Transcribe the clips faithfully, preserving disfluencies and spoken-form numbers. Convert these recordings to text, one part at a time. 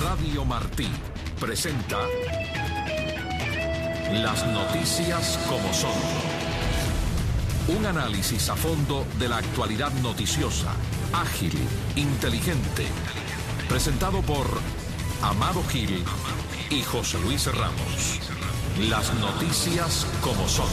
Radio Martí presenta Las noticias como son. Un análisis a fondo de la actualidad noticiosa, ágil, inteligente. Presentado por Amado Gil y José Luis Ramos. Las noticias como son.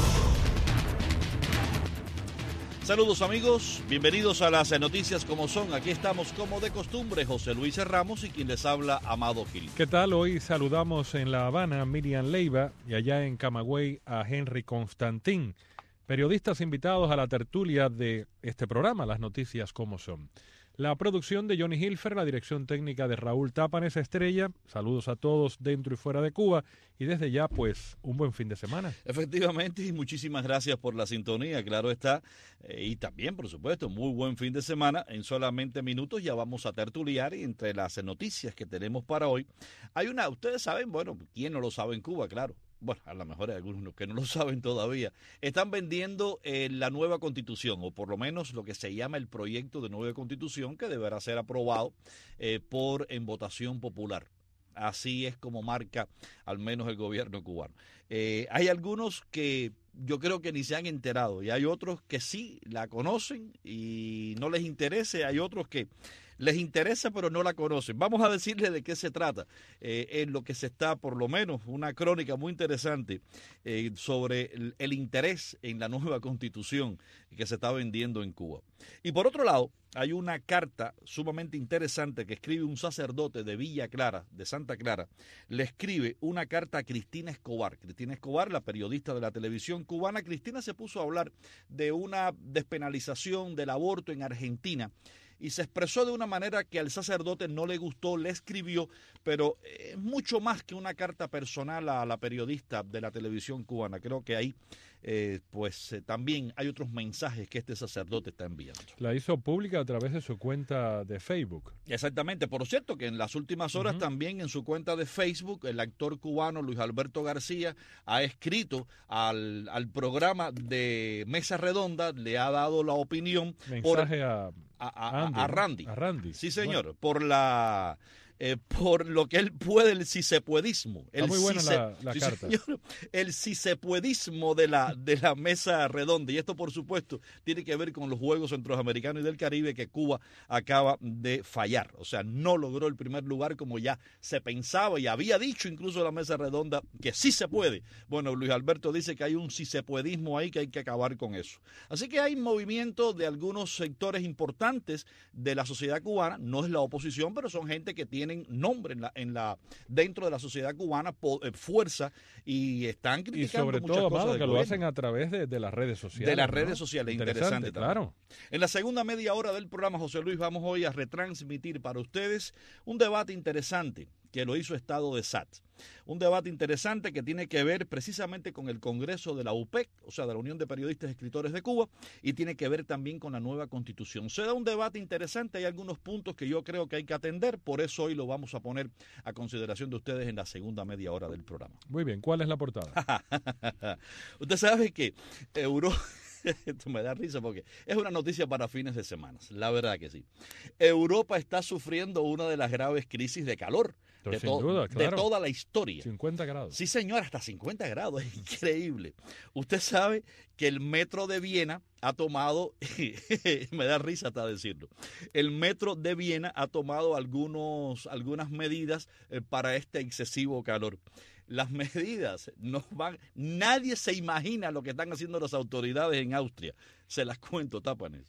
Saludos amigos, bienvenidos a las noticias como son. Aquí estamos como de costumbre, José Luis Ramos y quien les habla, Amado Gil. ¿Qué tal? Hoy saludamos en La Habana a Miriam Leiva y allá en Camagüey a Henry Constantín, periodistas invitados a la tertulia de este programa, Las noticias como son. La producción de Johnny Hilfer, la dirección técnica de Raúl Tápanes Estrella. Saludos a todos dentro y fuera de Cuba y desde ya pues un buen fin de semana. Efectivamente, y muchísimas gracias por la sintonía, claro está, eh, y también por supuesto muy buen fin de semana. En solamente minutos ya vamos a tertuliar y entre las noticias que tenemos para hoy hay una, ustedes saben, bueno, ¿quién no lo sabe en Cuba? Claro. Bueno, a lo mejor hay algunos que no lo saben todavía, están vendiendo eh, la nueva Constitución, o por lo menos lo que se llama el proyecto de nueva Constitución, que deberá ser aprobado eh, por en votación popular. Así es como marca al menos el gobierno cubano. Eh, hay algunos que yo creo que ni se han enterado, y hay otros que sí la conocen y no les interesa, hay otros que les interesa pero no la conocen. Vamos a decirles de qué se trata, eh, en lo que se está, por lo menos, una crónica muy interesante eh, sobre el, el interés en la nueva Constitución que se está vendiendo en Cuba. Y por otro lado, hay una carta sumamente interesante que escribe un sacerdote de Villa Clara, de Santa Clara. Le escribe una carta a Cristina Escobar. Cristina Escobar, la periodista de la televisión cubana. Cristina se puso a hablar de una despenalización del aborto en Argentina y se expresó de una manera que al sacerdote no le gustó, le escribió, pero es mucho más que una carta personal a la periodista de la televisión cubana. Creo que ahí eh, pues eh, también hay otros mensajes que este sacerdote está enviando. La hizo pública a través de su cuenta de Facebook. Exactamente. Por cierto, que en las últimas horas uh-huh. también en su cuenta de Facebook, el actor cubano Luis Alberto García ha escrito al, al programa de Mesa Redonda, le ha dado la opinión. Mensaje por, a, a, a, Andy, a Randy. A Randy. Sí, señor. Bueno. Por la... Eh, por lo que él puede, el sisepuedismo. El Está muy buena si la, la sí, carta. Señor, el sisepuedismo de la, de la mesa redonda. Y esto, por supuesto, tiene que ver con los Juegos Centroamericanos y del Caribe que Cuba acaba de fallar. O sea, no logró el primer lugar como ya se pensaba y había dicho incluso la mesa redonda que sí se puede. Bueno, Luis Alberto dice que hay un sisepuedismo ahí que hay que acabar con eso. Así que hay movimiento de algunos sectores importantes de la sociedad cubana. No es la oposición, pero son gente que tiene tienen nombre en la, en la, dentro de la sociedad cubana, po, eh, fuerza, y están criticando y sobre muchas todo, cosas Amado, que gobierno. Lo hacen a través de, de las redes sociales. De las ¿no? redes sociales, interesante, interesante claro. En la segunda media hora del programa, José Luis, vamos hoy a retransmitir para ustedes un debate interesante que lo hizo Estado de S A T. Un debate interesante que tiene que ver precisamente con el Congreso de la U P E C, o sea, de la Unión de Periodistas y Escritores de Cuba, y tiene que ver también con la nueva Constitución. Se da un debate interesante, hay algunos puntos que yo creo que hay que atender, por eso hoy lo vamos a poner a consideración de ustedes en la segunda media hora del programa. Muy bien, ¿cuál es la portada? Usted sabe que Europa... Esto me da risa porque es una noticia para fines de semana, la verdad que sí. Europa está sufriendo una de las graves crisis de calor de, sin to duda, claro. de toda la historia. cincuenta grados. Sí, señor, hasta cincuenta grados, es increíble. Usted sabe que el metro de Viena ha tomado, me da risa hasta decirlo, el metro de Viena ha tomado algunos, algunas medidas eh, para este excesivo calor. Las medidas no van, nadie se imagina lo que están haciendo las autoridades en Austria. Se las cuento, Tápanes.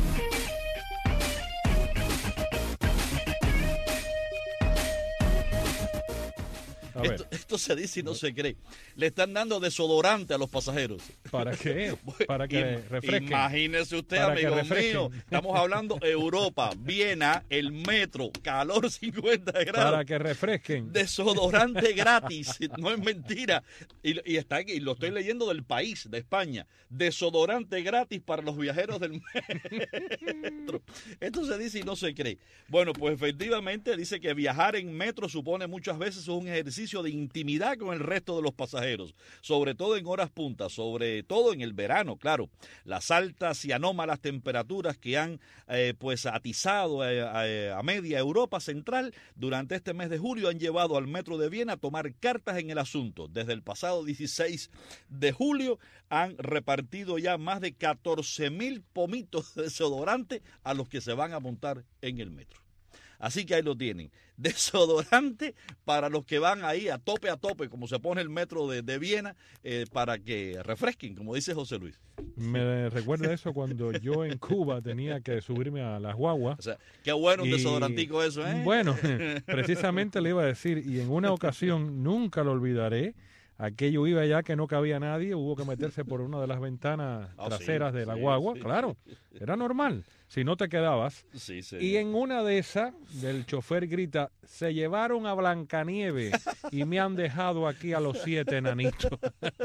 Esto, esto se dice y no se cree. Le están dando desodorante a los pasajeros. ¿Para qué? Para que refresquen. Imagínese usted, amigo mío. Estamos hablando Europa, Viena, el metro, calor cincuenta grados. Para que refresquen. Desodorante gratis. No es mentira. Y, y, está, y lo estoy leyendo del País, de España. Desodorante gratis para los viajeros del metro. Esto se dice y no se cree. Bueno, pues efectivamente dice que viajar en metro supone muchas veces un ejercicio ejercicio de intimidad con el resto de los pasajeros, sobre todo en horas puntas, sobre todo en el verano, claro. Las altas y anómalas temperaturas que han eh, pues atizado a, a, a media Europa central durante este mes de julio han llevado al Metro de Viena a tomar cartas en el asunto. Desde el pasado dieciséis de julio han repartido ya más de catorce mil pomitos de desodorante a los que se van a montar en el metro. Así que ahí lo tienen, desodorante para los que van ahí a tope a tope, como se pone el metro de, de Viena, eh, para que refresquen, como dice José Luis. Me recuerda eso cuando yo en Cuba tenía que subirme a las guaguas. O sea, qué bueno un y, desodorantico eso, ¿eh? Bueno, precisamente le iba a decir, y en una ocasión, nunca lo olvidaré, aquello iba ya que no cabía nadie, hubo que meterse por una de las ventanas oh, traseras sí, de la sí, guagua, sí. claro, era normal, si no te quedabas. Sí, sí. Y en una de esas, el chofer grita, se llevaron a Blancanieves y me han dejado aquí a los siete enanitos.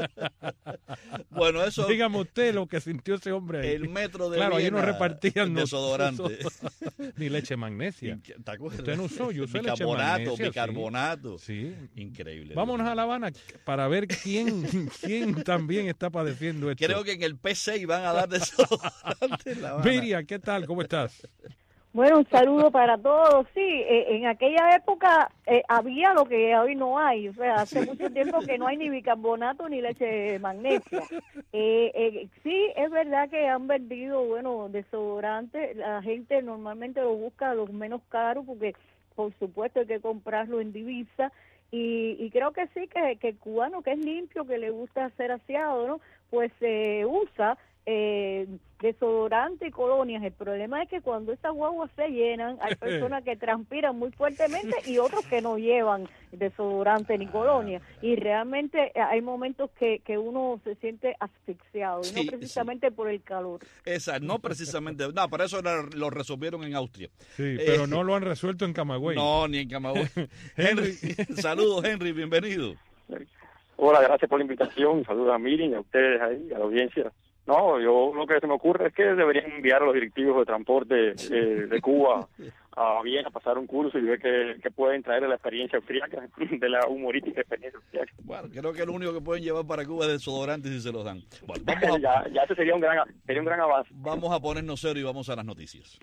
Bueno, eso... Dígame usted lo que sintió ese hombre ahí. El metro de Claro, Viena, ahí no repartían desodorante. Ni leche magnesia. ¿Te acuerdas? Usted no usó, yo usé leche bicarbonato, magnesia. bicarbonato. Sí. Increíble. Vámonos a La Habana para ver quién, quién también está padeciendo esto. Creo que en el P seis van a dar desodorante en La Habana. Miriam, ¿qué tal? ¿Cómo estás? Bueno, un saludo para todos. Sí, eh, en aquella época eh, había lo que hoy no hay. O sea, hace mucho tiempo que no hay ni bicarbonato ni leche magnesia. Eh, eh, sí, es verdad que han vendido, bueno, desodorantes. La gente normalmente lo busca los menos caros porque, por supuesto, hay que comprarlo en divisa. Y, y creo que sí, que, que el cubano, que es limpio, que le gusta ser aseado, ¿no? Pues se eh, usa eh, desodorante y colonias. El problema es que cuando estas guaguas se llenan, hay personas que transpiran muy fuertemente y otros que no llevan desodorante ni colonia. Y realmente hay momentos que, que uno se siente asfixiado, sí, y no precisamente sí. por el calor. Esa, no precisamente, no, para eso lo resolvieron en Austria. Sí, pero eh, no lo han resuelto en Camagüey. No, ni en Camagüey. Henry, saludos Henry, bienvenido. Hola, gracias por la invitación. Saludos a Miriam, a ustedes ahí, a la audiencia. No, yo lo que se me ocurre es que deberían enviar a los directivos de transporte eh, de Cuba a Viena a pasar un curso y ver que, que pueden traer la experiencia austríaca, de la humorística experiencia austríaca. Bueno, creo que lo único que pueden llevar para Cuba es desodorantes si se los dan. Bueno, vamos a, ya, ya ese sería un gran, sería un gran avance. Vamos a ponernos serio y vamos a las noticias.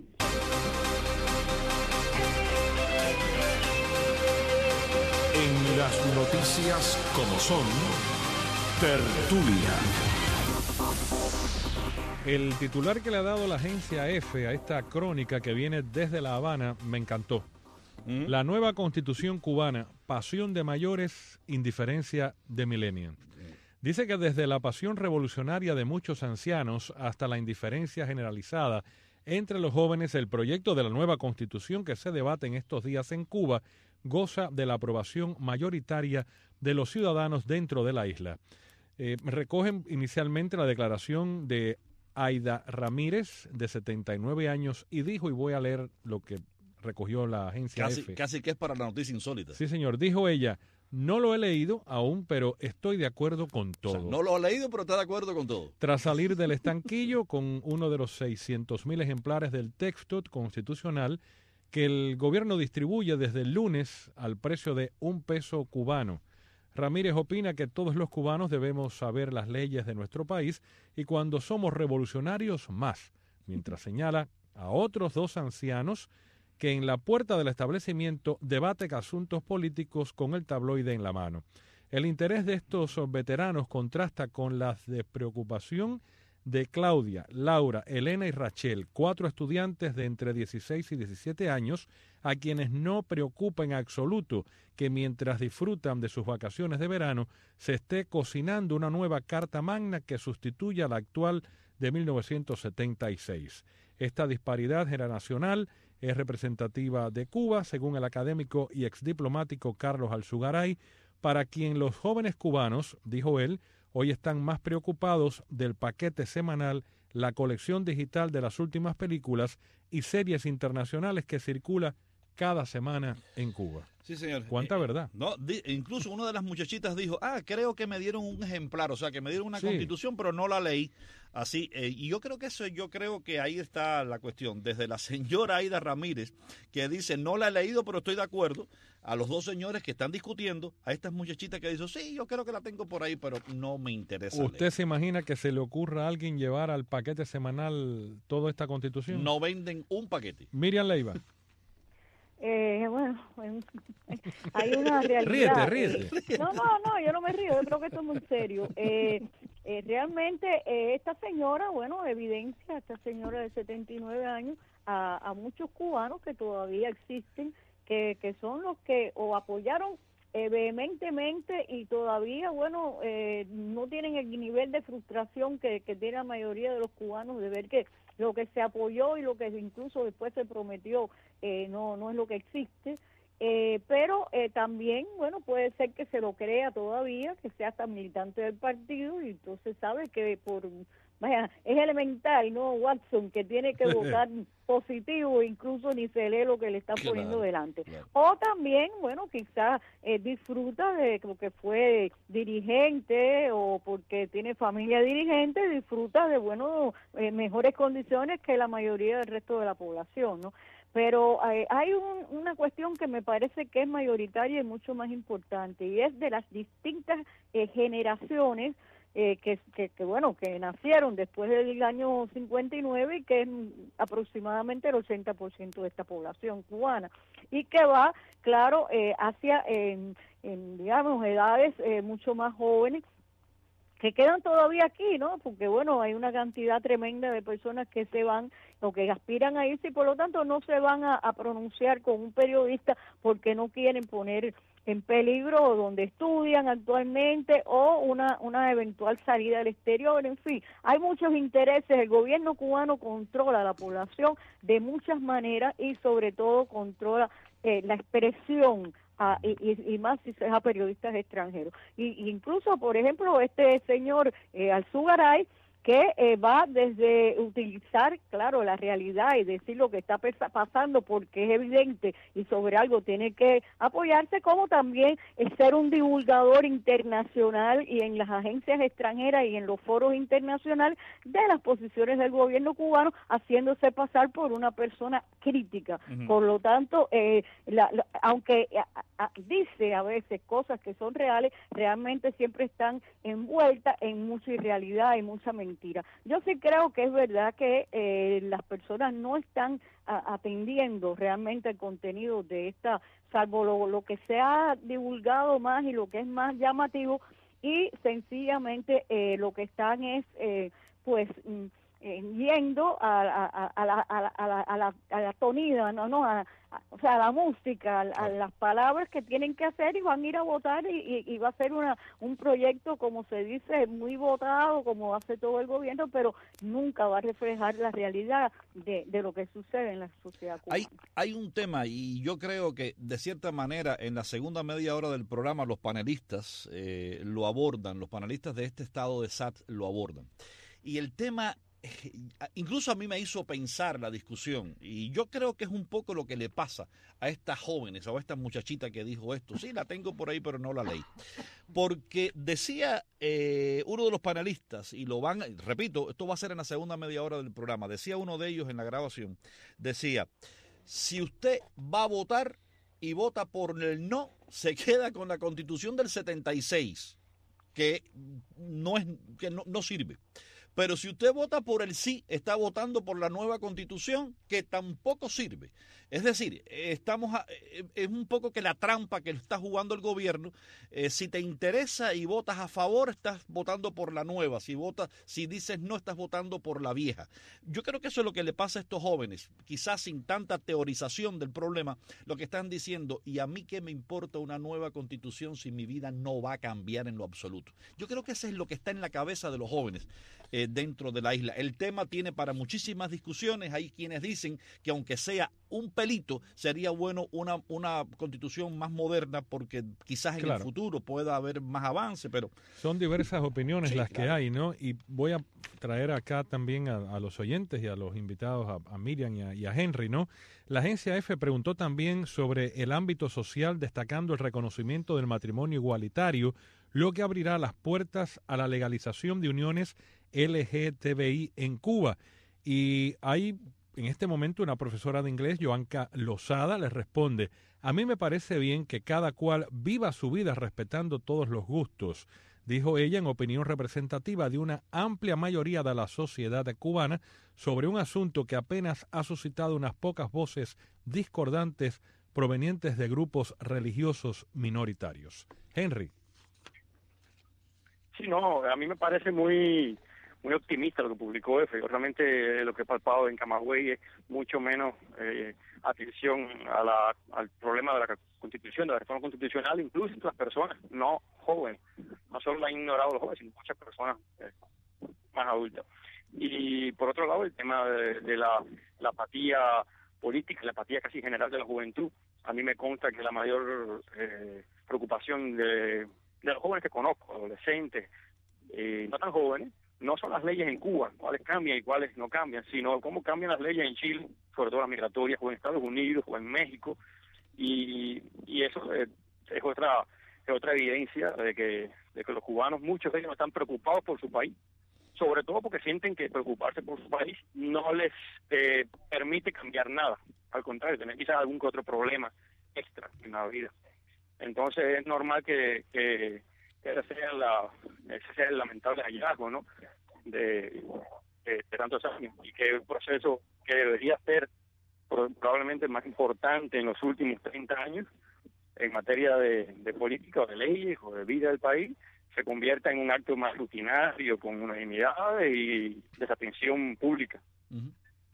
En las noticias como son, tertulia. El titular que le ha dado la agencia EFE a esta crónica que viene desde La Habana me encantó. ¿Mm? La nueva constitución cubana, pasión de mayores, indiferencia de millennials. Dice que desde la pasión revolucionaria de muchos ancianos hasta la indiferencia generalizada entre los jóvenes, el proyecto de la nueva constitución que se debate en estos días en Cuba goza de la aprobación mayoritaria de los ciudadanos dentro de la isla. Eh, recogen inicialmente la declaración de Aida Ramírez, de setenta y nueve años, y dijo, y voy a leer lo que recogió la agencia casi, EFE. Casi que es para la noticia insólita. Sí, señor. Dijo ella, no lo he leído aún, pero estoy de acuerdo con todo. O sea, no lo ha leído, pero está de acuerdo con todo. Tras salir del estanquillo con uno de los seiscientos mil ejemplares del texto constitucional que el gobierno distribuye desde el lunes al precio de un peso cubano. Ramírez opina que todos los cubanos debemos saber las leyes de nuestro país y cuando somos revolucionarios más, mientras señala a otros dos ancianos que en la puerta del establecimiento debaten asuntos políticos con el tabloide en la mano. El interés de estos veteranos contrasta con la despreocupación de Claudia, Laura, Elena y Rachel, cuatro estudiantes de entre dieciséis y diecisiete años, a quienes no preocupa en absoluto que mientras disfrutan de sus vacaciones de verano se esté cocinando una nueva Carta Magna que sustituya a la actual de mil novecientos setenta y seis. Esta disparidad generacional es representativa de Cuba, según el académico y exdiplomático Carlos Alzugaray, para quien los jóvenes cubanos, dijo él, hoy están más preocupados del paquete semanal, la colección digital de las últimas películas y series internacionales que circula cada semana en Cuba. Sí, señor. ¿Cuánta eh, verdad? No, di, incluso una de las muchachitas dijo, ah, creo que me dieron un ejemplar, o sea, que me dieron una Sí. constitución, pero no la leí. Así, eh, y yo creo que eso, yo creo que ahí está la cuestión. Desde la señora Aida Ramírez, que dice, no la he leído, pero estoy de acuerdo, a los dos señores que están discutiendo, a estas muchachitas que dicen, sí, yo creo que la tengo por ahí, pero no me interesa. ¿Usted leer. se imagina que se le ocurra a alguien llevar al paquete semanal toda esta constitución? No venden un paquete. Miriam Leiva. Eh, bueno, hay una realidad. Ríete, ríete. Eh, no, no, no, yo no me río, yo creo que esto es muy serio. Eh, eh, realmente eh, esta señora, bueno, evidencia, esta señora de setenta y nueve años, a, a muchos cubanos que todavía existen, que, que son los que o apoyaron eh, vehementemente y todavía, bueno, eh, no tienen el nivel de frustración que, que tiene la mayoría de los cubanos de ver que lo que se apoyó y lo que incluso después se prometió eh, no no es lo que existe, eh, pero eh, también, bueno, puede ser que se lo crea todavía, que sea hasta militante del partido y entonces sabe que por, vaya, es elemental, ¿no, Watson? Que tiene que votar positivo, incluso ni se lee lo que le están Claro, poniendo delante. claro. O también, bueno, quizás eh, disfruta de que fue dirigente o porque tiene familia dirigente, disfruta de, bueno, eh, mejores condiciones que la mayoría del resto de la población, ¿no? Pero eh, hay un, una cuestión que me parece que es mayoritaria y mucho más importante, y es de las distintas eh, generaciones eh, que, que, que, bueno, que nacieron después del año cincuenta y nueve y que es aproximadamente el ochenta por ciento de esta población cubana, y que va, claro, eh, hacia, en, en, digamos, edades eh, mucho más jóvenes, que quedan todavía aquí, ¿no? Porque, bueno, hay una cantidad tremenda de personas que se van o que aspiran a irse y por lo tanto no se van a, a pronunciar con un periodista porque no quieren poner en peligro donde estudian actualmente o una, una eventual salida al exterior. En fin, hay muchos intereses. El gobierno cubano controla la población de muchas maneras y sobre todo controla eh, la expresión a, y, y, y más si es a periodistas extranjeros. Y, y incluso, por ejemplo, este señor eh, Alzugaray, que eh, va desde utilizar, claro, la realidad y decir lo que está pasando porque es evidente y sobre algo tiene que apoyarse, como también es ser un divulgador internacional y en las agencias extranjeras y en los foros internacionales de las posiciones del gobierno cubano, haciéndose pasar por una persona crítica. Uh-huh. Por lo tanto, eh, la, la, aunque a, a, dice a veces cosas que son reales, realmente siempre están envueltas en mucha irrealidad y mucha mentira. Mentira. Yo sí creo que es verdad que eh, las personas no están a, atendiendo realmente el contenido de esta, salvo lo, lo que se ha divulgado más y lo que es más llamativo, y sencillamente eh, lo que están es, eh, pues, mm, eh, yendo a, a, a, la, a, la, a, la, a, la, a la tonida, no, no, a, a, o sea, a la música, a, a las palabras que tienen que hacer, y van a ir a votar y, y, y va a ser una un proyecto, como se dice, muy votado, como hace todo el gobierno, pero nunca va a reflejar la realidad de, de lo que sucede en la sociedad cubana. Hay, hay un tema, y yo creo que de cierta manera en la segunda media hora del programa los panelistas eh, lo abordan, los panelistas de este estado de S A T lo abordan. Y el tema incluso a mí me hizo pensar la discusión, y yo creo que es un poco lo que le pasa a estas jóvenes o a esta muchachita que dijo esto. Sí, la tengo por ahí, pero no la leí. Porque decía eh, uno de los panelistas, y lo van, repito, esto va a ser en la segunda media hora del programa, decía uno de ellos en la grabación, decía, si usted va a votar y vota por el no, se queda con la Constitución del setenta y seis, que no, es, que no, no sirve. Pero si usted vota por el sí, está votando por la nueva Constitución, que tampoco sirve. Es decir, estamos a, es un poco que la trampa que está jugando el gobierno. Eh, si te interesa y votas a favor, estás votando por la nueva. Si votas, si dices no, estás votando por la vieja. Yo creo que eso es lo que le pasa a estos jóvenes, quizás sin tanta teorización del problema, lo que están diciendo, y a mí qué me importa una nueva Constitución si mi vida no va a cambiar en lo absoluto. Yo creo que eso es lo que está en la cabeza de los jóvenes. Eh, dentro de la isla. El tema tiene para muchísimas discusiones. Hay quienes dicen que aunque sea un pelito, sería bueno una, una constitución más moderna porque quizás en claro. el futuro pueda haber más avance, pero... Son diversas opiniones sí, las claro. que hay, ¿no? Y voy a traer acá también a, a los oyentes y a los invitados, a, a Miriam y a, y a Henry, ¿no? La agencia F preguntó también sobre el ámbito social, destacando el reconocimiento del matrimonio igualitario, lo que abrirá las puertas a la legalización de uniones L G T B I en Cuba. Y hay en este momento una profesora de inglés, Joanca Lozada, les responde: a mí me parece bien que cada cual viva su vida respetando todos los gustos, dijo ella en opinión representativa de una amplia mayoría de la sociedad cubana sobre un asunto que apenas ha suscitado unas pocas voces discordantes provenientes de grupos religiosos minoritarios. Henry. Sí, no, a mí me parece muy muy optimista lo que publicó F. Yo realmente lo que he palpado en Camagüey es mucho menos eh, atención a la, al problema de la Constitución, de la reforma constitucional, incluso entre las personas no jóvenes. No solo la han ignorado los jóvenes, sino muchas personas eh, más adultas. Y por otro lado, el tema de, de la, la apatía política, la apatía casi general de la juventud. A mí me consta que la mayor eh, preocupación de, de los jóvenes que conozco, adolescentes, eh, no tan jóvenes, no son las leyes en Cuba, cuáles cambian y cuáles no cambian, sino cómo cambian las leyes en Chile, sobre todo las migratorias, o en Estados Unidos, o en México, y, y eso eh, es otra es otra evidencia de que, de que los cubanos, muchos de ellos no están preocupados por su país, sobre todo porque sienten que preocuparse por su país no les eh, permite cambiar nada, al contrario, tener quizás algún que otro problema extra en la vida. Entonces es normal que, que, que ese sea, la, ese sea el lamentable hallazgo, ¿no?, de, de, de tantos años, y que el proceso que debería ser probablemente más importante en los últimos treinta años en materia de, de política o de leyes o de vida del país se convierta en un acto más rutinario, con unanimidad y desatención pública. Uh-huh.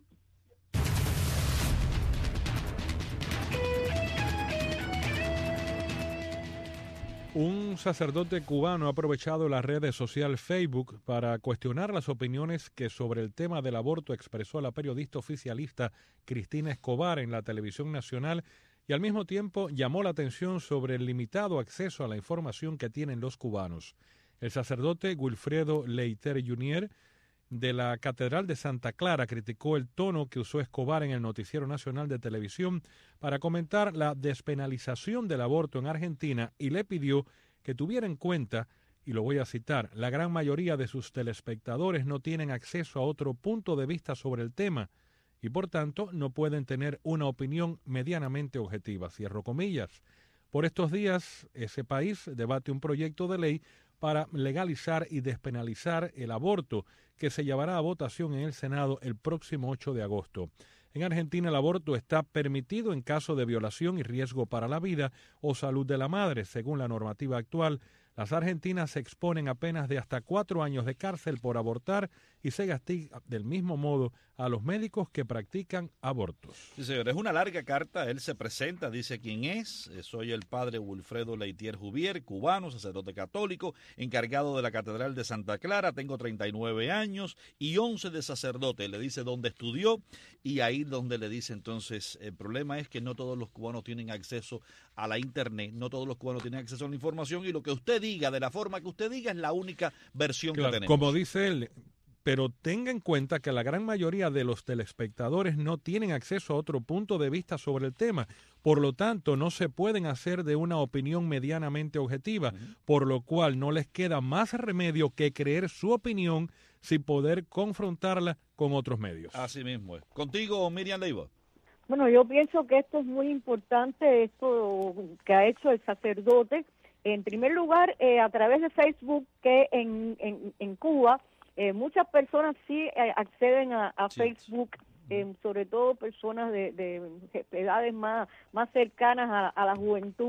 Un sacerdote cubano ha aprovechado la red social Facebook para cuestionar las opiniones que sobre el tema del aborto expresó la periodista oficialista Cristina Escobar en la televisión nacional, y al mismo tiempo llamó la atención sobre el limitado acceso a la información que tienen los cubanos. El sacerdote Wilfredo Leiter junior de la Catedral de Santa Clara criticó el tono que usó Escobar en el Noticiero Nacional de Televisión para comentar la despenalización del aborto en Argentina y le pidió que tuviera en cuenta, y lo voy a citar, la gran mayoría de sus telespectadores no tienen acceso a otro punto de vista sobre el tema y por tanto no pueden tener una opinión medianamente objetiva. Cierro comillas. Por estos días, ese país debate un proyecto de ley para legalizar y despenalizar el aborto, que se llevará a votación en el Senado el próximo ocho de agosto. En Argentina el aborto está permitido en caso de violación y riesgo para la vida o salud de la madre. Según la normativa actual, las argentinas se exponen a penas de hasta cuatro años de cárcel por abortar y se castiga del mismo modo a los médicos que practican abortos. Sí, señor, es una larga carta. Él se presenta, dice quién es. Soy el padre Wilfredo Leiter Junior, cubano, sacerdote católico, encargado de la Catedral de Santa Clara. Tengo treinta y nueve años y once de sacerdote. Le dice dónde estudió y ahí donde le dice entonces, el problema es que no todos los cubanos tienen acceso a la internet, no todos los cubanos tienen acceso a la información y lo que usted diga, de la forma que usted diga, es la única versión claro, que tenemos. Como dice él, pero tenga en cuenta que la gran mayoría de los telespectadores no tienen acceso a otro punto de vista sobre el tema, por lo tanto no se pueden hacer de una opinión medianamente objetiva, uh-huh. por lo cual no les queda más remedio que creer su opinión sin poder confrontarla con otros medios. Así mismo es. Contigo, Miriam Leiva. Bueno, yo pienso que esto es muy importante, esto que ha hecho el sacerdote. En primer lugar, eh, a través de Facebook, que en, en, en Cuba eh, muchas personas sí eh, acceden a, a sí. Facebook, eh, sobre todo personas de, de edades más, más cercanas a, a la juventud.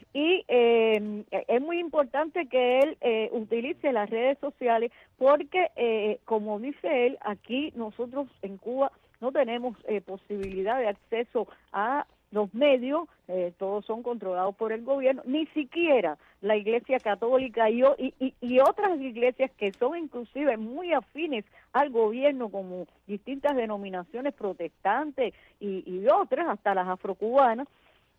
Y eh, es muy importante que él eh, utilice las redes sociales porque, eh, como dice él, aquí nosotros en Cuba no tenemos eh, posibilidad de acceso a los medios, eh, todos son controlados por el gobierno, ni siquiera la Iglesia Católica y, y, y otras iglesias que son inclusive muy afines al gobierno, como distintas denominaciones protestantes y, y otras, hasta las afrocubanas,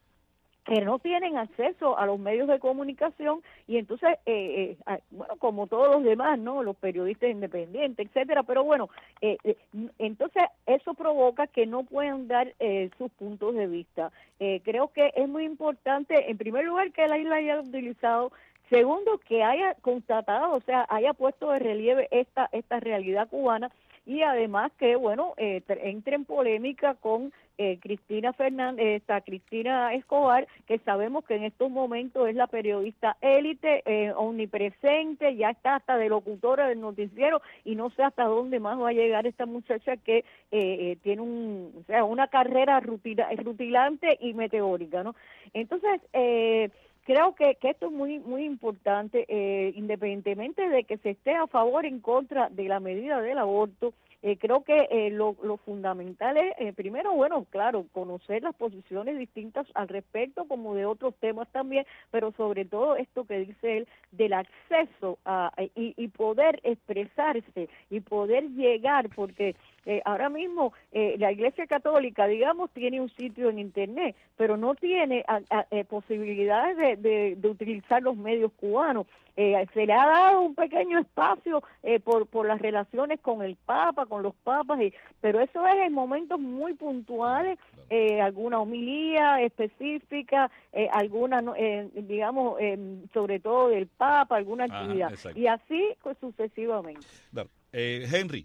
que no tienen acceso a los medios de comunicación, y entonces, eh, eh, bueno, como todos los demás, ¿no?, los periodistas independientes, etcétera, pero bueno, eh, eh, entonces eso provoca que no puedan dar eh, sus puntos de vista. Eh, creo que es muy importante, en primer lugar, que la isla haya utilizado, segundo, que haya constatado, o sea, haya puesto de relieve esta, esta realidad cubana, y además que, bueno, eh, entre en polémica con eh, Cristina Fernández, esta Cristina Escobar, que sabemos que en estos momentos es la periodista élite, eh, omnipresente, ya está hasta de locutora del noticiero, y no sé hasta dónde más va a llegar esta muchacha que eh, eh, tiene un, o sea, una carrera rutila, rutilante y meteórica, ¿no? Entonces, eh, creo que, que esto es muy muy importante, eh, independientemente de que se esté a favor o en contra de la medida del aborto. Eh, creo que eh, lo, lo fundamental es, eh, primero, bueno, claro, conocer las posiciones distintas al respecto, como de otros temas también, pero sobre todo esto que dice él, del acceso a, y, y poder expresarse y poder llegar, porque eh, ahora mismo eh, la Iglesia Católica, digamos, tiene un sitio en Internet, pero no tiene a, a, eh, posibilidades de, de, de utilizar los medios cubanos. Eh, se le ha dado un pequeño espacio eh, por, por las relaciones con el Papa, con los papas, y, pero eso es en momentos muy puntuales, eh, alguna homilía específica, eh, alguna, eh, digamos, eh, sobre todo del Papa, alguna actividad, ajá, y así pues, sucesivamente. Claro. Eh, Henry.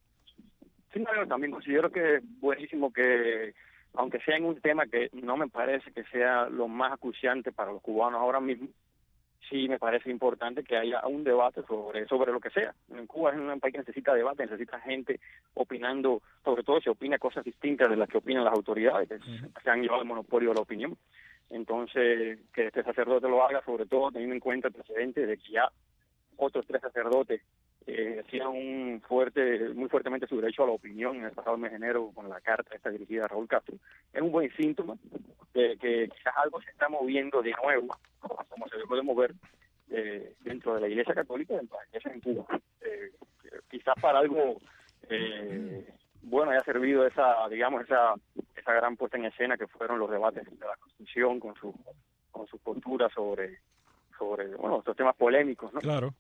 Sí, no, también considero que es buenísimo que, aunque sea en un tema que no me parece que sea lo más acuciante para los cubanos ahora mismo, sí me parece importante que haya un debate sobre sobre lo que sea. En Cuba es un país que necesita debate, necesita gente opinando, sobre todo si opina cosas distintas de las que opinan las autoridades, que uh-huh. se han llevado el monopolio de la opinión. Entonces, que este sacerdote lo haga, sobre todo teniendo en cuenta el precedente de que ya otros tres sacerdotes eh, hacían un fuerte, muy fuertemente su derecho a la opinión en el pasado mes de enero con la carta esta dirigida a Raúl Castro. Es un buen síntoma de que quizás algo se está moviendo de nuevo, como se podemos ver eh, dentro de la Iglesia Católica, dentro de la Iglesia en Cuba. Eh, quizás para algo eh, bueno haya servido esa, digamos, esa esa gran puesta en escena que fueron los debates de la Constitución con su con su postura sobre sobre bueno estos temas polémicos, ¿no? Claro.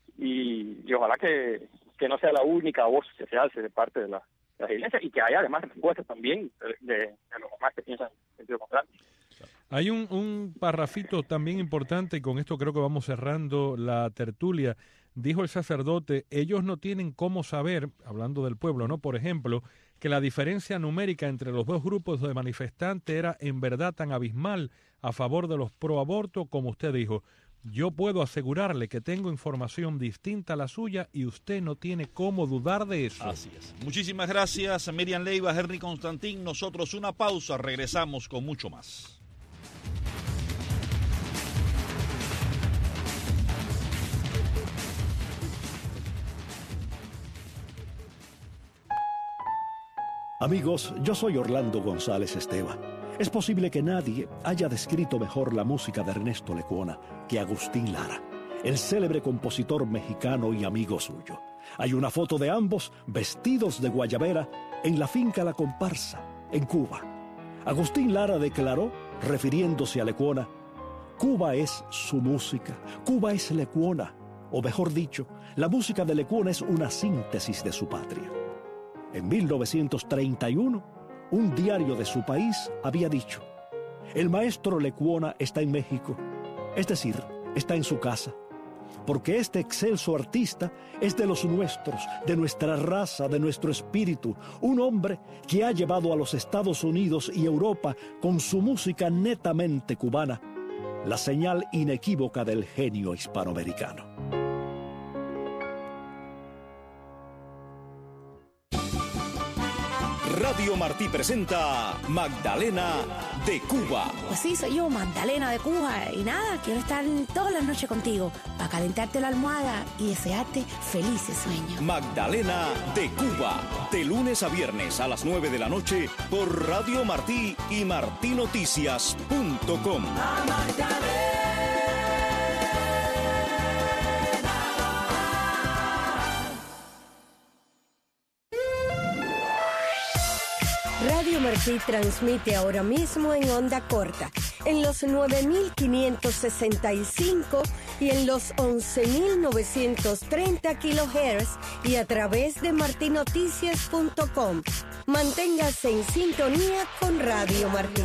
Y, y ojalá que, que no sea la única voz que se alce de parte de la, de la Iglesia, y que haya además respuestas también de, de, de los demás que piensan en sentido contrario. Hay un, un parrafito también importante, y con esto creo que vamos cerrando la tertulia. Dijo el sacerdote, ellos no tienen cómo saber, hablando del pueblo, ¿no? Por ejemplo, que la diferencia numérica entre los dos grupos de manifestantes era en verdad tan abismal a favor de los pro aborto como usted dijo. Yo puedo asegurarle que tengo información distinta a la suya y usted no tiene cómo dudar de eso. Así es. Muchísimas gracias, Miriam Leiva, Henry Constantín. Nosotros una pausa, regresamos con mucho más. Amigos, yo soy Orlando González Esteva. Es posible que nadie haya descrito mejor la música de Ernesto Lecuona que Agustín Lara, el célebre compositor mexicano y amigo suyo. Hay una foto de ambos vestidos de guayabera en la finca La Comparsa, en Cuba. Agustín Lara declaró, refiriéndose a Lecuona, Cuba es su música, Cuba es Lecuona, o mejor dicho, la música de Lecuona es una síntesis de su patria. En mil novecientos treinta y uno, un diario de su país había dicho, el maestro Lecuona está en México, es decir, está en su casa, porque este excelso artista es de los nuestros, de nuestra raza, de nuestro espíritu, un hombre que ha llevado a los Estados Unidos y Europa con su música netamente cubana, la señal inequívoca del genio hispanoamericano. Radio Radio Martí presenta Magdalena de Cuba. Pues sí, soy yo, Magdalena de Cuba. Y nada, quiero estar todas las noches contigo para calentarte la almohada y desearte felices sueños. Magdalena de Cuba, de lunes a viernes a las nueve de la noche por Radio Martí y martí noticias punto com. Radio Martí transmite ahora mismo en onda corta, en los nueve mil quinientos sesenta y cinco y en los once mil novecientos treinta kilohertz y a través de martí noticias punto com. Manténgase en sintonía con Radio Martí.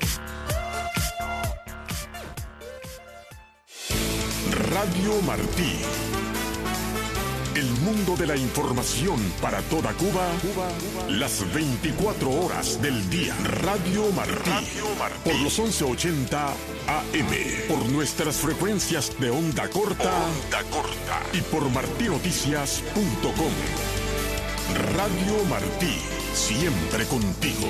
Radio Martí. El mundo de la información para toda Cuba, Cuba, Cuba. Las veinticuatro horas del día. Radio Martí. Radio Martí. Por los once ochenta A M. Por nuestras frecuencias de onda corta. Onda corta. Y por martí noticias punto com. Radio Martí. Siempre contigo.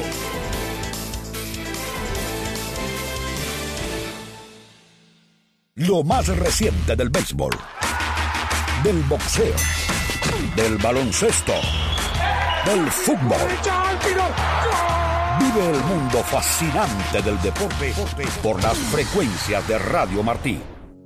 Lo más reciente del béisbol, del boxeo, del baloncesto, del fútbol. Vive el mundo fascinante del deporte por las frecuencias de Radio Martí.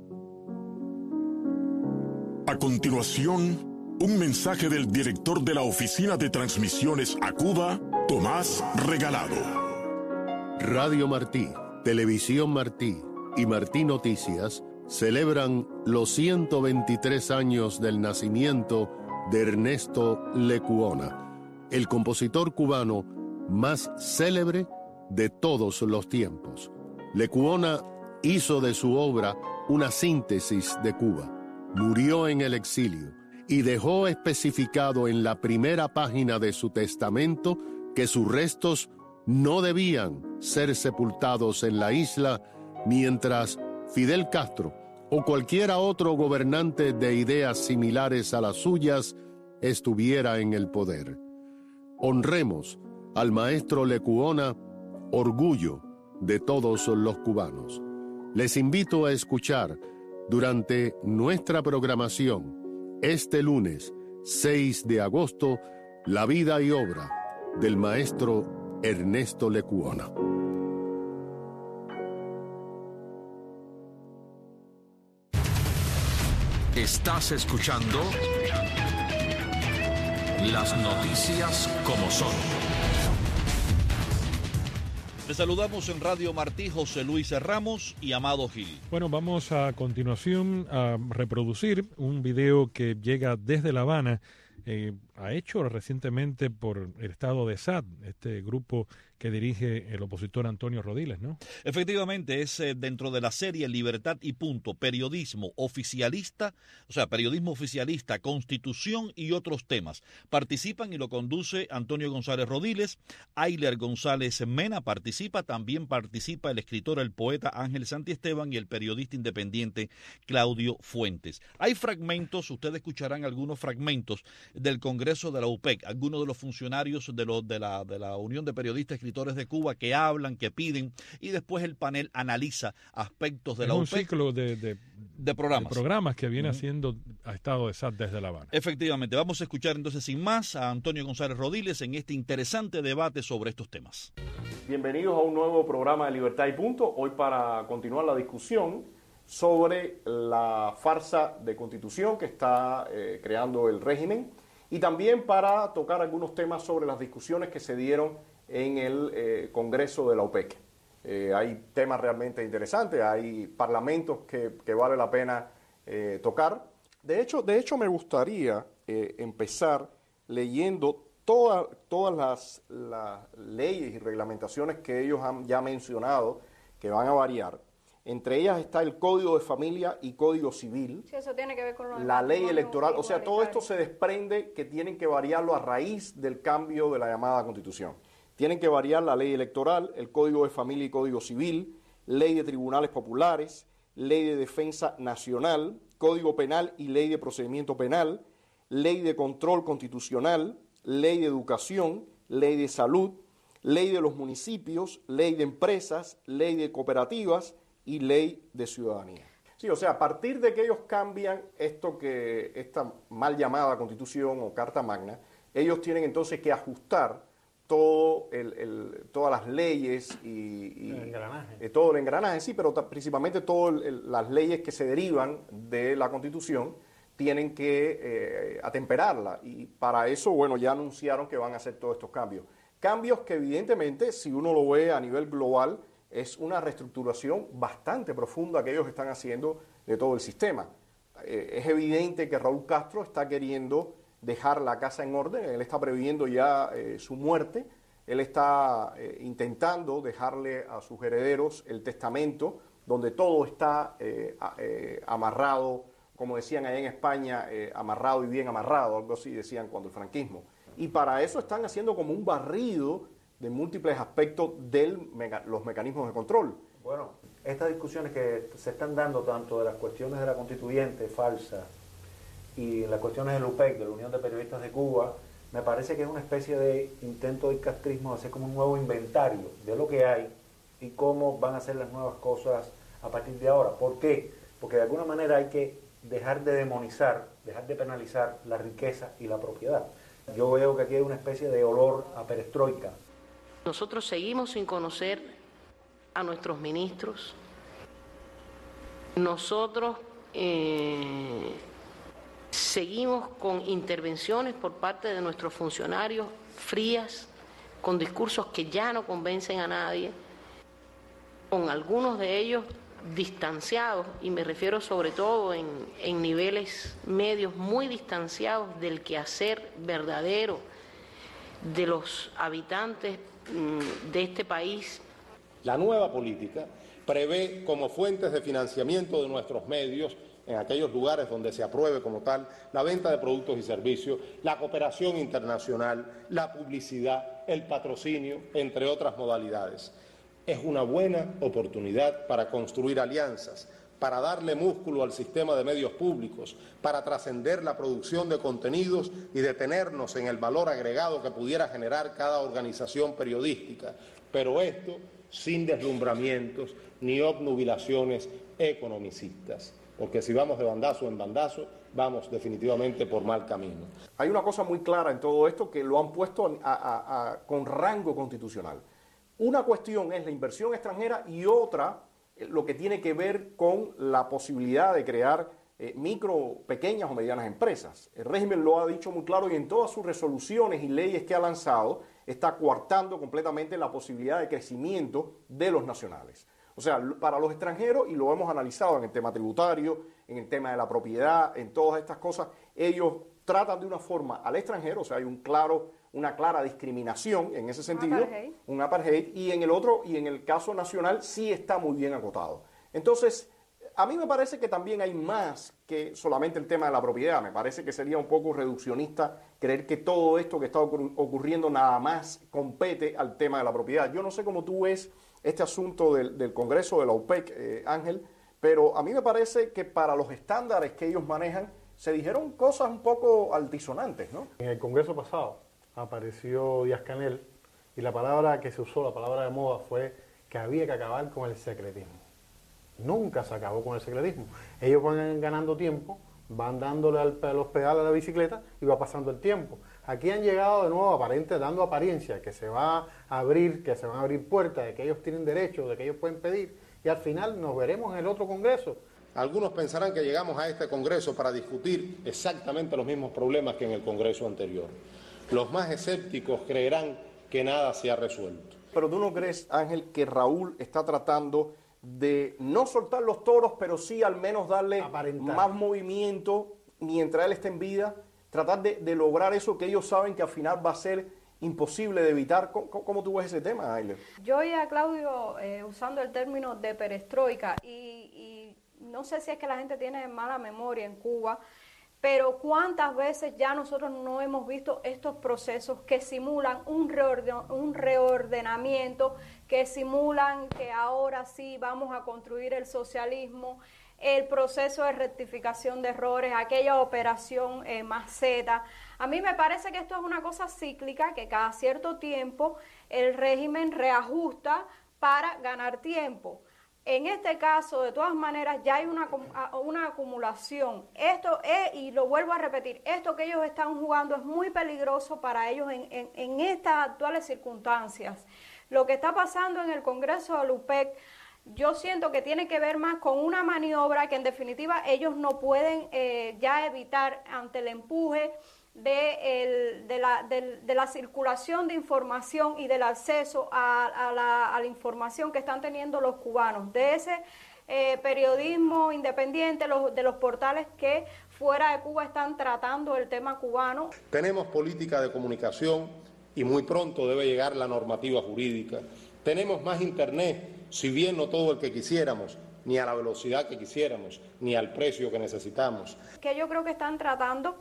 A continuación, un mensaje del director de la Oficina de Transmisiones a Cuba, Tomás Regalado. Radio Martí, Televisión Martí y Martí Noticias celebran los ciento veintitrés años del nacimiento de Ernesto Lecuona, el compositor cubano más célebre de todos los tiempos. Lecuona hizo de su obra una síntesis de Cuba, murió en el exilio y dejó especificado en la primera página de su testamento que sus restos no debían ser sepultados en la isla mientras Fidel Castro o cualquiera otro gobernante de ideas similares a las suyas estuviera en el poder. Honremos al maestro Lecuona, orgullo de todos los cubanos. Les invito a escuchar durante nuestra programación este lunes seis de agosto la vida y obra del maestro Ernesto Lecuona. Estás escuchando las noticias como son. Les saludamos en Radio Martí, José Luis Ramos y Amado Gil. Bueno, vamos a continuación a reproducir un video que llega desde La Habana, eh, ha hecho recientemente por el estado de S A D, este grupo que dirige el opositor Antonio Rodiles, ¿no? Efectivamente, es eh, dentro de la serie Libertad y Punto, periodismo oficialista, o sea, periodismo oficialista, constitución y otros temas. Participan y lo conduce Antonio González Rodiles, Ayler González Mena participa, también participa el escritor, el poeta Ángel Santiesteban y el periodista independiente Claudio Fuentes. Hay fragmentos, ustedes escucharán algunos fragmentos del Congreso de la U P E C, algunos de los funcionarios de, lo, de, la, de la Unión de Periodistas Escritores de Cuba que hablan, que piden, y después el panel analiza aspectos de es la U P E C. Un ciclo de, de, de programas. De programas que viene uh-huh. haciendo a estado de S A D desde La Habana. Efectivamente, vamos a escuchar entonces sin más a Antonio González Rodiles en este interesante debate sobre estos temas. Bienvenidos a un nuevo programa de Libertad y Punto, hoy para continuar la discusión sobre la farsa de constitución que está eh, creando el régimen y también para tocar algunos temas sobre las discusiones que se dieron en el eh, Congreso de la U P E C. Eh, hay temas realmente interesantes, hay parlamentos que, que vale la pena eh, tocar. De hecho, de hecho me gustaría eh, empezar leyendo toda, todas las, las leyes y reglamentaciones que ellos han ya mencionado que van a variar. Entre ellas está el Código de Familia y Código Civil, sí, eso tiene que ver con la ley electoral, o sea, todo esto se desprende que tienen que variarlo a raíz del cambio de la llamada Constitución. Tienen que variar la ley electoral, el Código de Familia y Código Civil, ley de tribunales populares, ley de defensa nacional, Código penal y ley de procedimiento penal, ley de control constitucional, ley de educación, ley de salud, ley de los municipios, ley de empresas, ley de cooperativas y ley de ciudadanía. Sí, o sea, a partir de que ellos cambian esto que, esta mal llamada Constitución o Carta Magna, ellos tienen entonces que ajustar todo el, el, todas las leyes y, y el engranaje. Eh, todo el engranaje, sí, pero principalmente todas las leyes que se derivan de la Constitución tienen que eh, atemperarla, y para eso, bueno, ya anunciaron que van a hacer todos estos cambios. Cambios que evidentemente, si uno lo ve a nivel global, es una reestructuración bastante profunda que ellos están haciendo de todo el sistema. Eh, es evidente que Raúl Castro está queriendo dejar la casa en orden, él está previendo ya eh, su muerte, él está eh, intentando dejarle a sus herederos el testamento donde todo está eh, eh, amarrado, como decían allá en España, eh, amarrado y bien amarrado, algo así decían cuando el franquismo. Y para eso están haciendo como un barrido de múltiples aspectos de meca los mecanismos de control. Bueno, estas discusiones que se están dando tanto de las cuestiones de la constituyente falsa y las cuestiones del U P E C, de la Unión de Periodistas de Cuba, me parece que es una especie de intento del castrismo de hacer como un nuevo inventario de lo que hay y cómo van a ser las nuevas cosas a partir de ahora. ¿Por qué? Porque de alguna manera hay que dejar de demonizar, dejar de penalizar la riqueza y la propiedad. Yo veo que aquí hay una especie de olor a perestroika. Nosotros seguimos sin conocer a nuestros ministros. Nosotros eh, seguimos con intervenciones por parte de nuestros funcionarios frías, con discursos que ya no convencen a nadie, con algunos de ellos distanciados, y me refiero sobre todo en, en niveles medios muy distanciados del quehacer verdadero de los habitantes mmm, de este país. La nueva política prevé como fuentes de financiamiento de nuestros medios, en aquellos lugares donde se apruebe como tal, la venta de productos y servicios, la cooperación internacional, la publicidad, el patrocinio, entre otras modalidades. Es una buena oportunidad para construir alianzas, para darle músculo al sistema de medios públicos, para trascender la producción de contenidos y detenernos en el valor agregado que pudiera generar cada organización periodística. Pero esto sin deslumbramientos ni obnubilaciones economicistas, porque si vamos de bandazo en bandazo, vamos definitivamente por mal camino. Hay una cosa muy clara en todo esto que lo han puesto a, a, a, con rango constitucional. Una cuestión es la inversión extranjera y otra lo que tiene que ver con la posibilidad de crear eh, micro, pequeñas o medianas empresas. El régimen lo ha dicho muy claro y en todas sus resoluciones y leyes que ha lanzado está coartando completamente la posibilidad de crecimiento de los nacionales. O sea, para los extranjeros, y lo hemos analizado en el tema tributario, en el tema de la propiedad, en todas estas cosas, ellos tratan de una forma al extranjero, o sea, hay un claro... una clara discriminación en ese sentido, un apartheid. un apartheid, y en el otro, y en el caso nacional, sí está muy bien acotado. Entonces, a mí me parece que también hay más que solamente el tema de la propiedad. Me parece que sería un poco reduccionista creer que todo esto que está ocurriendo nada más compete al tema de la propiedad. Yo no sé cómo tú ves este asunto del, del Congreso de la U P E C, eh, Ángel, pero a mí me parece que para los estándares que ellos manejan, se dijeron cosas un poco altisonantes, ¿no? En el Congreso pasado apareció Díaz-Canel y la palabra que se usó, la palabra de moda, fue que había que acabar con el secretismo. Nunca se acabó con el secretismo. Ellos van ganando tiempo, van dándole al, a los pedales a la bicicleta y va pasando el tiempo. Aquí han llegado de nuevo aparente, dando apariencia que se va a abrir, que se van a abrir puertas, de que ellos tienen derecho, de que ellos pueden pedir, y al final nos veremos en el otro Congreso. Algunos pensarán que llegamos a este Congreso para discutir exactamente los mismos problemas que en el Congreso anterior. Los más escépticos creerán que nada se ha resuelto. Pero tú no crees, Ángel, que Raúl está tratando de no soltar los toros, pero sí al menos darle Aparentar. más movimiento mientras él esté en vida, tratar de, de lograr eso que ellos saben que al final va a ser imposible de evitar. ¿Cómo, cómo tú ves ese tema, Ailer? Yo oí a Claudio eh, usando el término de perestroika y, y no sé si es que la gente tiene mala memoria en Cuba, pero cuántas veces ya nosotros no hemos visto estos procesos que simulan un, reorden, un reordenamiento, que simulan que ahora sí vamos a construir el socialismo. el proceso de rectificación de errores, aquella operación eh, Maceta. A mí me parece que esto es una cosa cíclica, que cada cierto tiempo el régimen reajusta para ganar tiempo. En este caso, de todas maneras, ya hay una, una acumulación. Esto es, y lo vuelvo a repetir, esto que ellos están jugando es muy peligroso para ellos en, en, en estas actuales circunstancias. Lo que está pasando en el Congreso de la U P E C, yo siento que tiene que ver más con una maniobra que en definitiva ellos no pueden eh, ya evitar ante el empuje de, el, de, la, de, de la circulación de información y del acceso a, a, la, a la información que están teniendo los cubanos, de ese eh, periodismo independiente, los, de los portales que fuera de Cuba están tratando el tema cubano. Tenemos política de comunicación y muy pronto debe llegar la normativa jurídica. Tenemos más internet, si bien no todo el que quisiéramos, ni a la velocidad que quisiéramos, ni al precio que necesitamos. Que yo creo que están tratando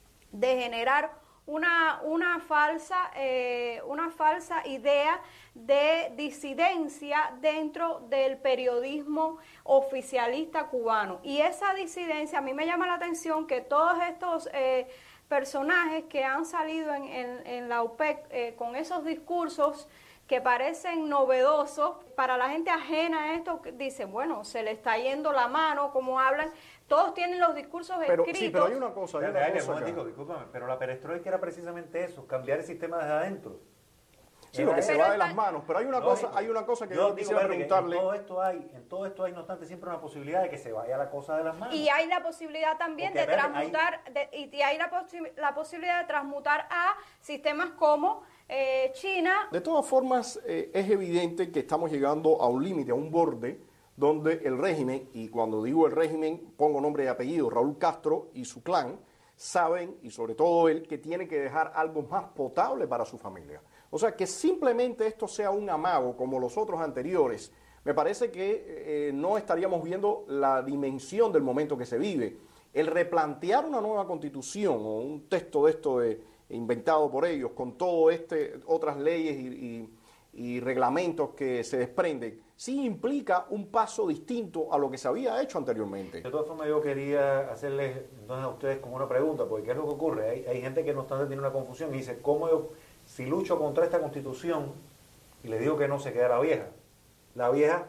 de generar una, una, falsa, eh, una falsa idea de disidencia dentro del periodismo oficialista cubano. Y esa disidencia, a mí me llama la atención que todos estos eh, personajes que han salido en, en, en la U P E C eh, con esos discursos que parecen novedosos, para la gente ajena a esto, dicen, bueno, se le está yendo la mano, como hablan, todos tienen los discursos pero, escritos. Sí, pero hay una cosa, hay una Dale, cosa momentico, discúlpame, pero la perestroika era precisamente eso, cambiar el sistema desde adentro. Sí, lo que se va de las manos, pero hay una Lógico. cosa, hay una cosa que yo yo quisiera digo, preguntarle. En todo esto hay, en todo esto hay no obstante siempre una posibilidad de que se vaya la cosa de las manos. Y hay la posibilidad también Porque, de a ver, transmutar, hay... de, y, y hay la, posi la posibilidad de transmutar a sistemas como eh, China. De todas formas, eh, es evidente que estamos llegando a un límite, a un borde, donde el régimen, y cuando digo el régimen, pongo nombre y apellido, Raúl Castro y su clan, saben, y sobre todo él, que tiene que dejar algo más potable para su familia. O sea, que simplemente esto sea un amago como los otros anteriores, me parece que eh, no estaríamos viendo la dimensión del momento que se vive. El replantear una nueva constitución o un texto de esto de, inventado por ellos, con todo este, otras leyes y, y, y reglamentos que se desprenden, sí implica un paso distinto a lo que se había hecho anteriormente. De todas formas, yo quería hacerles entonces a ustedes como una pregunta, porque ¿qué es lo que ocurre? Hay, hay gente que no está teniendo una confusión y dice, ¿cómo yo, si lucho contra esta constitución y le digo que no, se queda la vieja? La vieja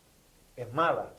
es mala.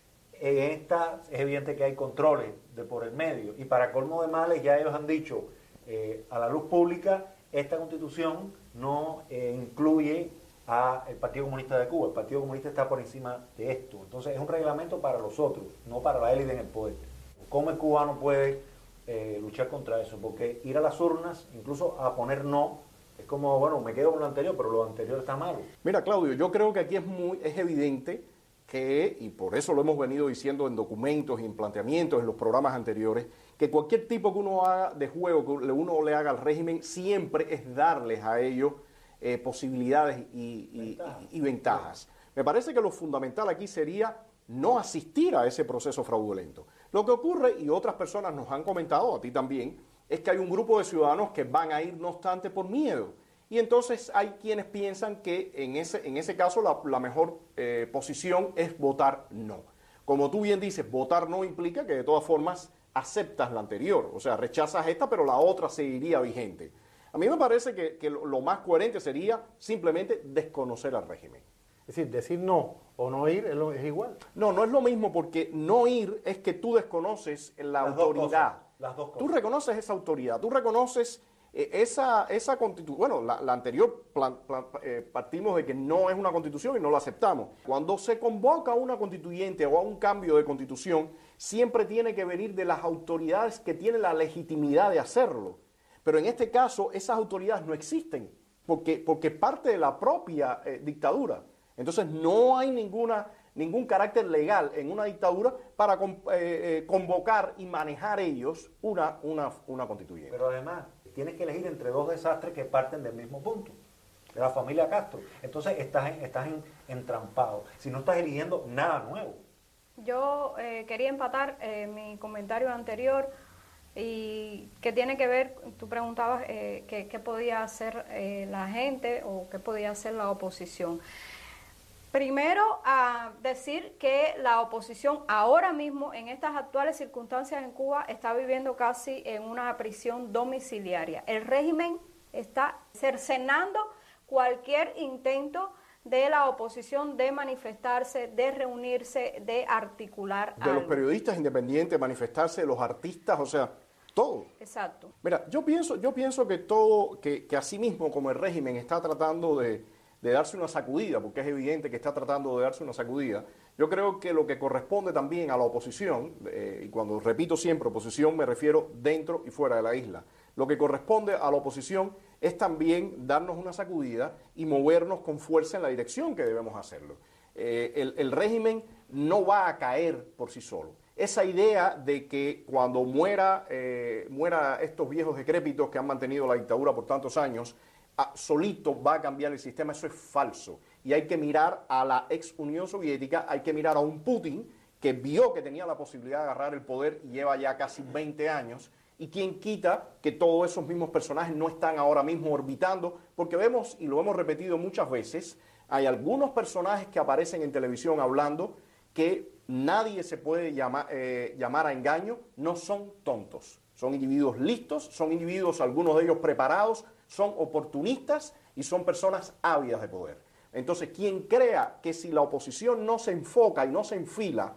En esta es evidente que hay controles de por el medio, y para colmo de males ya ellos han dicho eh, a la luz pública, esta constitución no eh, incluye al Partido Comunista de Cuba. El Partido Comunista está por encima de esto. Entonces es un reglamento para los otros, no para la élite en el poder. ¿Cómo el cubano puede eh, luchar contra eso? Porque ir a las urnas, incluso a poner no, es como, bueno, me quedo con lo anterior, pero lo anterior está malo. Mira, Claudio, yo creo que aquí es muy es evidente que, y por eso lo hemos venido diciendo en documentos y en planteamientos en los programas anteriores, que cualquier tipo que uno haga de juego, que uno le haga al régimen, siempre es darles a ellos eh, posibilidades y, y, Ventaja. y, y ventajas. Me parece que lo fundamental aquí sería no asistir a ese proceso fraudulento. Lo que ocurre, y otras personas nos han comentado, a ti también, es que hay un grupo de ciudadanos que van a ir no obstante por miedo. Y entonces hay quienes piensan que en ese, en ese caso la, la mejor eh, posición es votar no. Como tú bien dices, votar no implica que de todas formas aceptas la anterior, o sea, rechazas esta, pero la otra seguiría vigente. A mí me parece que, que lo, lo más coherente sería simplemente desconocer al régimen. Es decir, decir no o no ir es, lo, es igual. No, no es lo mismo, porque no ir es que tú desconoces la Las autoridad. Dos cosas, las dos cosas. Tú reconoces esa autoridad, tú reconoces eh, esa, esa constitución. Bueno, la, la anterior plan, plan, eh, partimos de que no es una constitución y no la aceptamos. Cuando se convoca a una constituyente o a un cambio de constitución, siempre tiene que venir de las autoridades que tienen la legitimidad de hacerlo. Pero en este caso, esas autoridades no existen, porque, porque parte de la propia eh, dictadura. Entonces, no hay ninguna, ningún carácter legal en una dictadura para eh, eh, convocar y manejar ellos una, una, una constituyente. Pero además, tienes que elegir entre dos desastres que parten del mismo punto, de la familia Castro. Entonces, estás, en, estás en, entrampado. Si no estás eligiendo nada nuevo. Yo eh, quería empatar eh, mi comentario anterior, y que tiene que ver, tú preguntabas eh, qué, qué podía hacer eh, la gente o qué podía hacer la oposición. Primero, a decir que la oposición ahora mismo, en estas actuales circunstancias en Cuba, está viviendo casi en una prisión domiciliaria. El régimen está cercenando cualquier intento de la oposición de manifestarse, de reunirse, de articular de algo. los periodistas independientes, manifestarse, de los artistas, o sea, todo. Exacto. Mira, yo pienso, yo pienso que todo, que, que así mismo como el régimen está tratando de, de darse una sacudida, porque es evidente que está tratando de darse una sacudida, yo creo que lo que corresponde también a la oposición, eh, y cuando repito siempre oposición me refiero dentro y fuera de la isla, lo que corresponde a la oposición es también darnos una sacudida y movernos con fuerza en la dirección que debemos hacerlo. Eh, el, el régimen no va a caer por sí solo. Esa idea de que cuando muera, eh, muera estos viejos decrépitos que han mantenido la dictadura por tantos años, a, solito va a cambiar el sistema, eso es falso. Y hay que mirar a la ex Unión Soviética, hay que mirar a un Putin que vio que tenía la posibilidad de agarrar el poder y lleva ya casi veinte años, y quién quita que todos esos mismos personajes no están ahora mismo orbitando, porque vemos, y lo hemos repetido muchas veces, hay algunos personajes que aparecen en televisión hablando que nadie se puede llamar, eh, llamar a engaño, no son tontos, son individuos listos, son individuos, algunos de ellos preparados, son oportunistas y son personas ávidas de poder. Entonces, quien crea que si la oposición no se enfoca y no se enfila,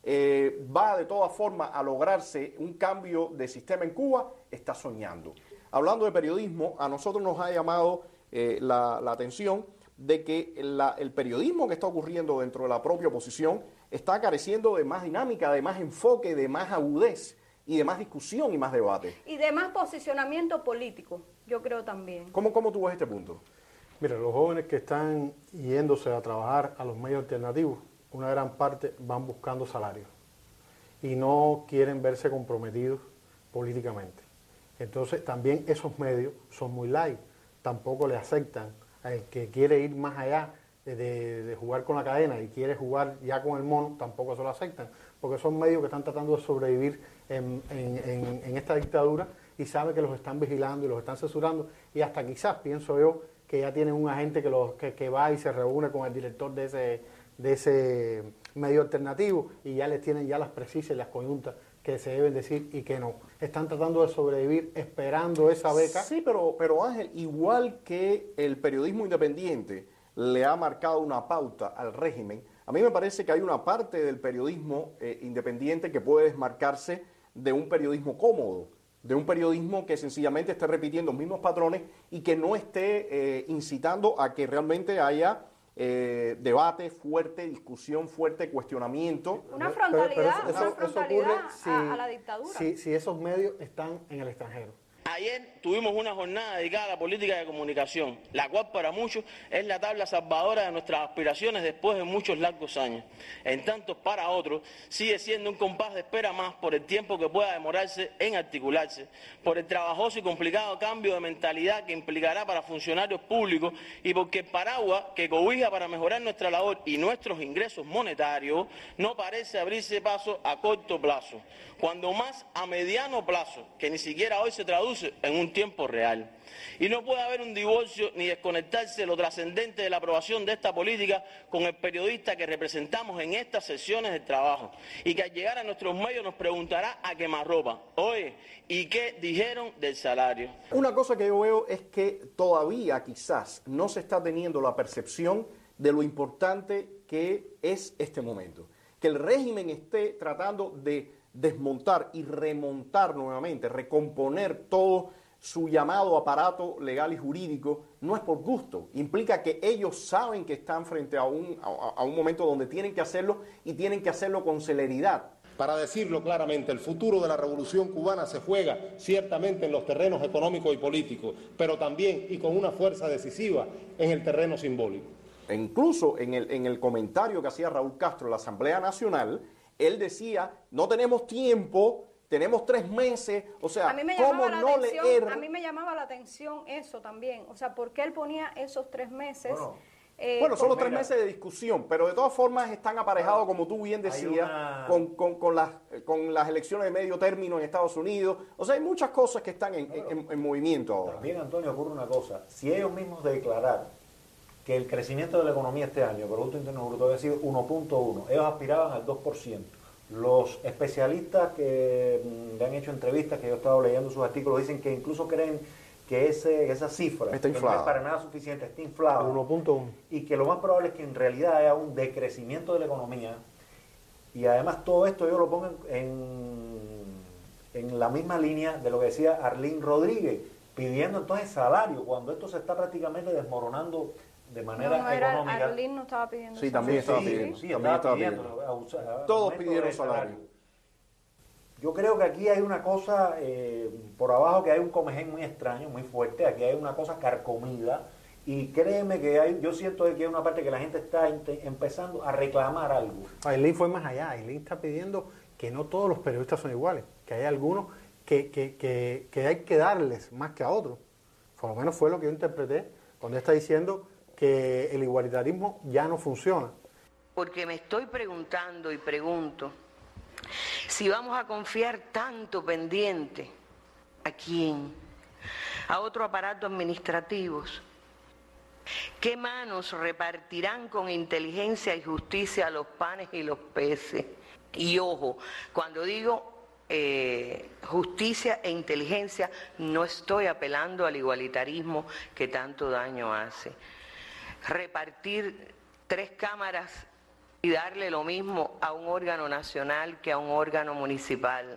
Eh, va de todas formas a lograrse un cambio de sistema en Cuba, está soñando. Hablando de periodismo, a nosotros nos ha llamado eh, la, la atención de que la, el periodismo que está ocurriendo dentro de la propia oposición está careciendo de más dinámica, de más enfoque, de más agudez y de más discusión y más debate. Y de más posicionamiento político, yo creo también. ¿Cómo, cómo tú ves este punto? Mira, los jóvenes que están yéndose a trabajar a los medios alternativos, una gran parte van buscando salarios y no quieren verse comprometidos políticamente. Entonces también esos medios son muy light, tampoco le aceptan al que quiere ir más allá de, de jugar con la cadena y quiere jugar ya con el mono, tampoco se lo aceptan, porque son medios que están tratando de sobrevivir en, en, en, en esta dictadura y saben que los están vigilando y los están censurando, y hasta quizás, pienso yo, que ya tienen un agente que, los, que, que va y se reúne con el director de ese de ese medio alternativo y ya les tienen ya las precisas y las coyuntas que se deben decir y que no. Están tratando de sobrevivir esperando esa beca. Sí, pero, pero Ángel, igual que el periodismo independiente le ha marcado una pauta al régimen, a mí me parece que hay una parte del periodismo eh, independiente que puede desmarcarse de un periodismo cómodo, de un periodismo que sencillamente esté repitiendo los mismos patrones y que no esté eh, incitando a que realmente haya Eh, debate fuerte, discusión fuerte, cuestionamiento. Una frontalidad, pero, pero eso, una eso, frontalidad eso ocurre si, a, a la dictadura. Si, si esos medios están en el extranjero. Ayer tuvimos una jornada dedicada a la política de comunicación, la cual para muchos es la tabla salvadora de nuestras aspiraciones después de muchos largos años. En tanto, para otros, sigue siendo un compás de espera más por el tiempo que pueda demorarse en articularse, por el trabajoso y complicado cambio de mentalidad que implicará para funcionarios públicos y porque el paraguas que cobija para mejorar nuestra labor y nuestros ingresos monetarios no parece abrirse paso a corto plazo, cuando más a mediano plazo, que ni siquiera hoy se traduce en un tiempo real. Y no puede haber un divorcio ni desconectarse de lo trascendente de la aprobación de esta política con el periodista que representamos en estas sesiones de trabajo y que al llegar a nuestros medios nos preguntará a quemarropa, oye, ¿y qué dijeron del salario? Una cosa que yo veo es que todavía quizás no se está teniendo la percepción de lo importante que es este momento. Que el régimen esté tratando de desmontar y remontar nuevamente, recomponer todo su llamado aparato legal y jurídico, no es por gusto. Implica que ellos saben que están frente a un, a, a un momento donde tienen que hacerlo y tienen que hacerlo con celeridad. Para decirlo claramente, el futuro de la revolución cubana se juega ciertamente en los terrenos económicos y políticos, pero también y con una fuerza decisiva en el terreno simbólico. E incluso en el, en el comentario que hacía Raúl Castro en la Asamblea Nacional, él decía, no tenemos tiempo, tenemos tres meses, o sea, a mí me ¿cómo llamaba la no atención, leer? A mí me llamaba la atención eso también, o sea, ¿por qué él ponía esos tres meses? Bueno, eh, bueno son los con- tres meses de discusión, pero de todas formas están aparejados, como tú bien decías, una- con, con, con, las, con las elecciones de medio término en Estados Unidos. O sea, hay muchas cosas que están en, en- en movimiento ahora. También, Antonio, ocurre una cosa. Si ellos mismos declararan que el crecimiento de la economía este año, el Producto Interno Bruto, había sido uno punto uno. Ellos aspiraban al dos por ciento. Los especialistas que mm, le han hecho entrevistas, que yo he estado leyendo sus artículos, dicen que incluso creen que ese, esa cifra está que inflada. no es para nada suficiente, está inflada. uno punto uno. Y que lo más probable es que en realidad haya un decrecimiento de la economía. Y además todo esto yo lo pongo en, en la misma línea de lo que decía Arlene Rodríguez, pidiendo entonces salario, cuando esto se está prácticamente desmoronando de manera no, no era, económica. Arlene no estaba pidiendo Sí, salario. también estaba Sí, pidiendo. sí, también estaba estaba pidiendo, pidiendo. a usar- a- Todos aumento pidieron de salario. Yo creo que aquí hay una cosa, eh, por abajo que hay un comején muy extraño, muy fuerte, aquí hay una cosa carcomida, y créeme que hay, yo siento que hay una parte que la gente está inte- empezando a reclamar algo. Aileen fue más allá, Aileen está pidiendo que no todos los periodistas son iguales, que hay algunos que, que, que, que hay que darles más que a otros. Por lo menos fue lo que yo interpreté cuando está diciendo que el igualitarismo ya no funciona. Porque me estoy preguntando y pregunto, si vamos a confiar tanto pendiente, ¿a quién? ¿A otro aparato administrativos? ¿Qué manos repartirán con inteligencia y justicia los panes y los peces? Y ojo, cuando digo eh, justicia e inteligencia, no estoy apelando al igualitarismo que tanto daño hace. Repartir tres cámaras y darle lo mismo a un órgano nacional que a un órgano municipal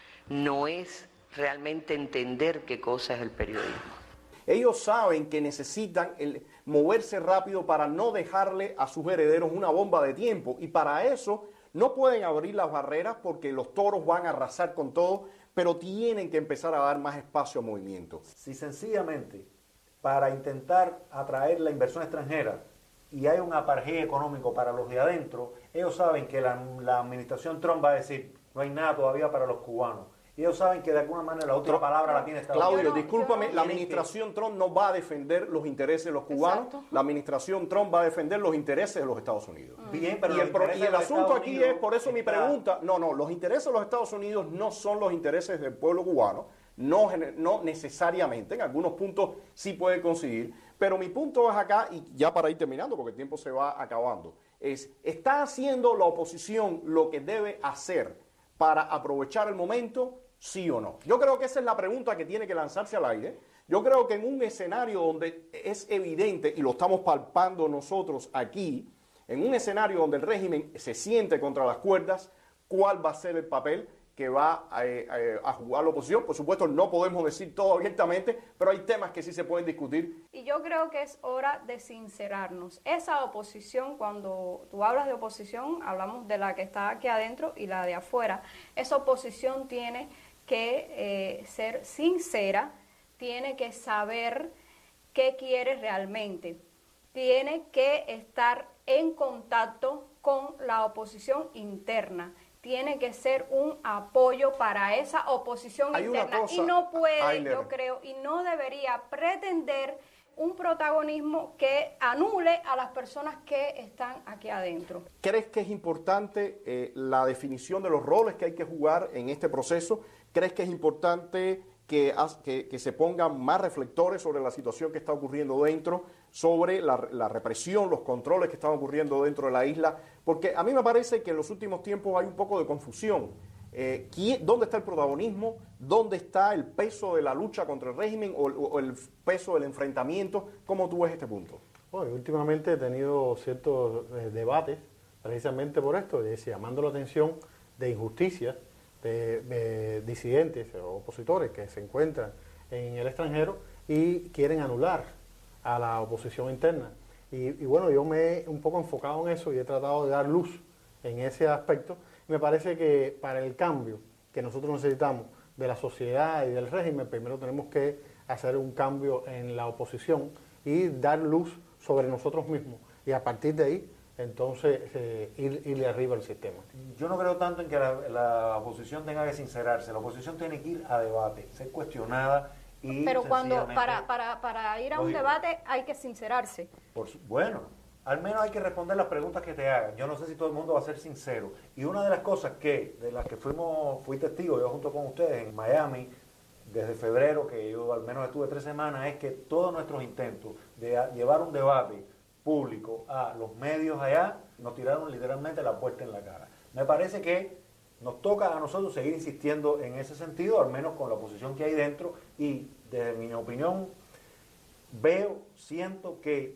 no es realmente entender qué cosa es el periodismo. Ellos saben que necesitan el moverse rápido para no dejarle a sus herederos una bomba de tiempo, y para eso no pueden abrir las barreras porque los toros van a arrasar con todo, pero tienen que empezar a dar más espacio a movimiento. Si sencillamente para intentar atraer la inversión extranjera y hay un apartheid económico para los de adentro, ellos saben que la, la administración Trump va a decir no hay nada todavía para los cubanos. Y ellos saben que de alguna manera la última palabra la tiene Estados Unidos. Claudio, discúlpame, no, la administración Trump no va a defender los intereses de los cubanos. Exacto. La administración Trump va a defender los intereses de los Estados Unidos. Bien, pero y el, pro, y el asunto aquí Unidos es, por eso mi está... pregunta, no, no, los intereses de los Estados Unidos no son los intereses del pueblo cubano, no, no necesariamente, en algunos puntos sí puede conseguir, pero mi punto es acá, y ya para ir terminando, porque el tiempo se va acabando, es, ¿está haciendo la oposición lo que debe hacer para aprovechar el momento? ¿Sí o no? Yo creo que esa es la pregunta que tiene que lanzarse al aire. Yo creo que en un escenario donde es evidente, y lo estamos palpando nosotros aquí, en un escenario donde el régimen se siente contra las cuerdas, ¿cuál va a ser el papel que va a, a, a jugar la oposición? Por supuesto, no podemos decir todo abiertamente, pero hay temas que sí se pueden discutir. Y yo creo que es hora de sincerarnos. Esa oposición, cuando tú hablas de oposición, hablamos de la que está aquí adentro y la de afuera. Esa oposición tiene que eh, ser sincera, tiene que saber qué quiere realmente, tiene que estar en contacto con la oposición interna, tiene que ser un apoyo para esa oposición Hay interna una cosa, y no puede, Ayler. yo creo, y no debería pretender un protagonismo que anule a las personas que están aquí adentro. ¿Crees que es importante eh, la definición de los roles que hay que jugar en este proceso? ¿Crees que es importante que, que, que se pongan más reflectores sobre la situación que está ocurriendo dentro, sobre la, la represión, los controles que están ocurriendo dentro de la isla? Porque a mí me parece que en los últimos tiempos hay un poco de confusión. Eh, ¿quién, ¿Dónde está el protagonismo? ¿Dónde está el peso de la lucha contra el régimen o, o el peso del enfrentamiento? ¿Cómo tú ves este punto? Bueno, últimamente he tenido ciertos eh, debates precisamente por esto, es decir, llamando la atención de injusticias de, de disidentes o opositores que se encuentran en el extranjero y quieren anular a la oposición interna. Y, y bueno, yo me he un poco enfocado en eso y he tratado de dar luz en ese aspecto. Me parece que para el cambio que nosotros necesitamos de la sociedad y del régimen, primero tenemos que hacer un cambio en la oposición y dar luz sobre nosotros mismos. Y a partir de ahí, entonces, eh, ir, irle arriba al sistema. Yo no creo tanto en que la, la oposición tenga que sincerarse. La oposición tiene que ir a debate, ser cuestionada y Pero cuando para, para, para ir a un debate hay que sincerarse. Por, bueno, al menos hay que responder las preguntas que te hagan. Yo no sé si todo el mundo va a ser sincero. Y una de las cosas que, de las que fuimos, fui testigo yo junto con ustedes en Miami, desde febrero, que yo al menos estuve tres semanas, es que todos nuestros intentos de llevar un debate público a los medios allá, nos tiraron literalmente la puerta en la cara. Me parece que nos toca a nosotros seguir insistiendo en ese sentido, al menos con la oposición que hay dentro, y desde mi opinión veo, siento que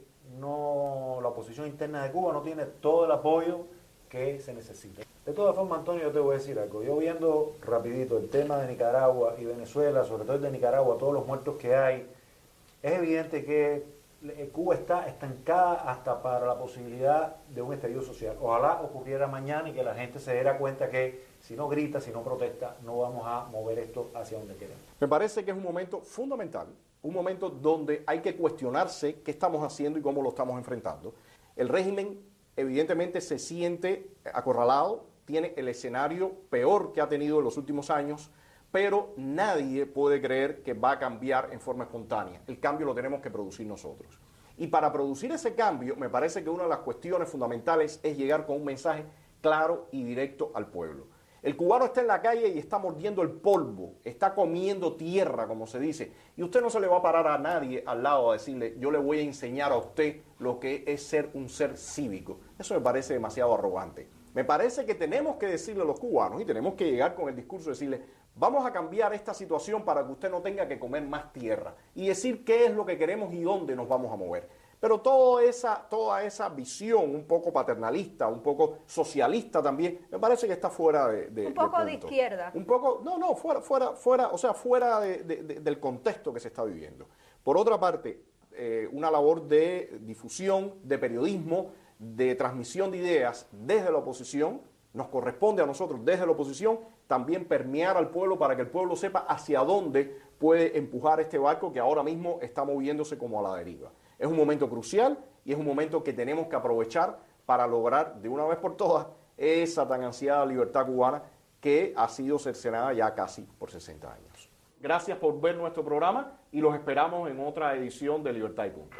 no, la oposición interna de Cuba no tiene todo el apoyo que se necesita. De todas formas, Antonio, yo te voy a decir algo. Yo viendo rapidito el tema de Nicaragua y Venezuela, sobre todo el de Nicaragua, todos los muertos que hay, es evidente que Cuba está estancada hasta para la posibilidad de un estallido social. Ojalá ocurriera mañana y que la gente se diera cuenta que si no grita, si no protesta, no vamos a mover esto hacia donde queremos. Me parece que es un momento fundamental, un momento donde hay que cuestionarse qué estamos haciendo y cómo lo estamos enfrentando. El régimen evidentemente se siente acorralado, tiene el escenario peor que ha tenido en los últimos años, pero nadie puede creer que va a cambiar en forma espontánea. El cambio lo tenemos que producir nosotros. Y para producir ese cambio, me parece que una de las cuestiones fundamentales es llegar con un mensaje claro y directo al pueblo. El cubano está en la calle y está mordiendo el polvo, está comiendo tierra, como se dice, y usted no se le va a parar a nadie al lado a decirle, yo le voy a enseñar a usted lo que es ser un ser cívico. Eso me parece demasiado arrogante. Me parece que tenemos que decirle a los cubanos y tenemos que llegar con el discurso de decirle, vamos a cambiar esta situación para que usted no tenga que comer más tierra y decir qué es lo que queremos y dónde nos vamos a mover. Pero toda esa, toda esa visión un poco paternalista, un poco socialista también, me parece que está fuera de, de un poco de, de izquierda. Un poco, no, no, fuera, fuera, fuera, o sea, fuera de, de, de, del contexto que se está viviendo. Por otra parte, eh, una labor de difusión, de periodismo, de transmisión de ideas desde la oposición, nos corresponde a nosotros desde la oposición también permear al pueblo para que el pueblo sepa hacia dónde puede empujar este barco que ahora mismo está moviéndose como a la deriva. Es un momento crucial y es un momento que tenemos que aprovechar para lograr de una vez por todas esa tan ansiada libertad cubana que ha sido cercenada ya casi por sesenta años. Gracias por ver nuestro programa y los esperamos en otra edición de Libertad y Punto.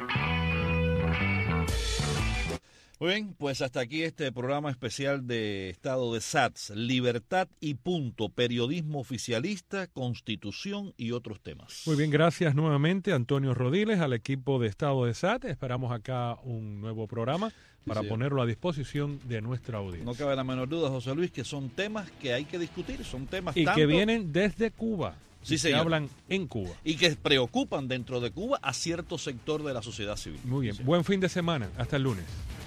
Muy bien, pues hasta aquí este programa especial de Estado de S A T S, Libertad y Punto, periodismo oficialista, constitución y otros temas. Muy bien, gracias nuevamente Antonio Rodiles, al equipo de Estado de S A T. Esperamos acá un nuevo programa para sí, ponerlo a disposición de nuestra audiencia. No cabe la menor duda, José Luis, que son temas que hay que discutir, son temas y tanto... que vienen desde Cuba. Sí, se hablan en Cuba. Y que preocupan dentro de Cuba a cierto sector de la sociedad civil. Muy bien, sí, buen fin de semana, hasta el lunes.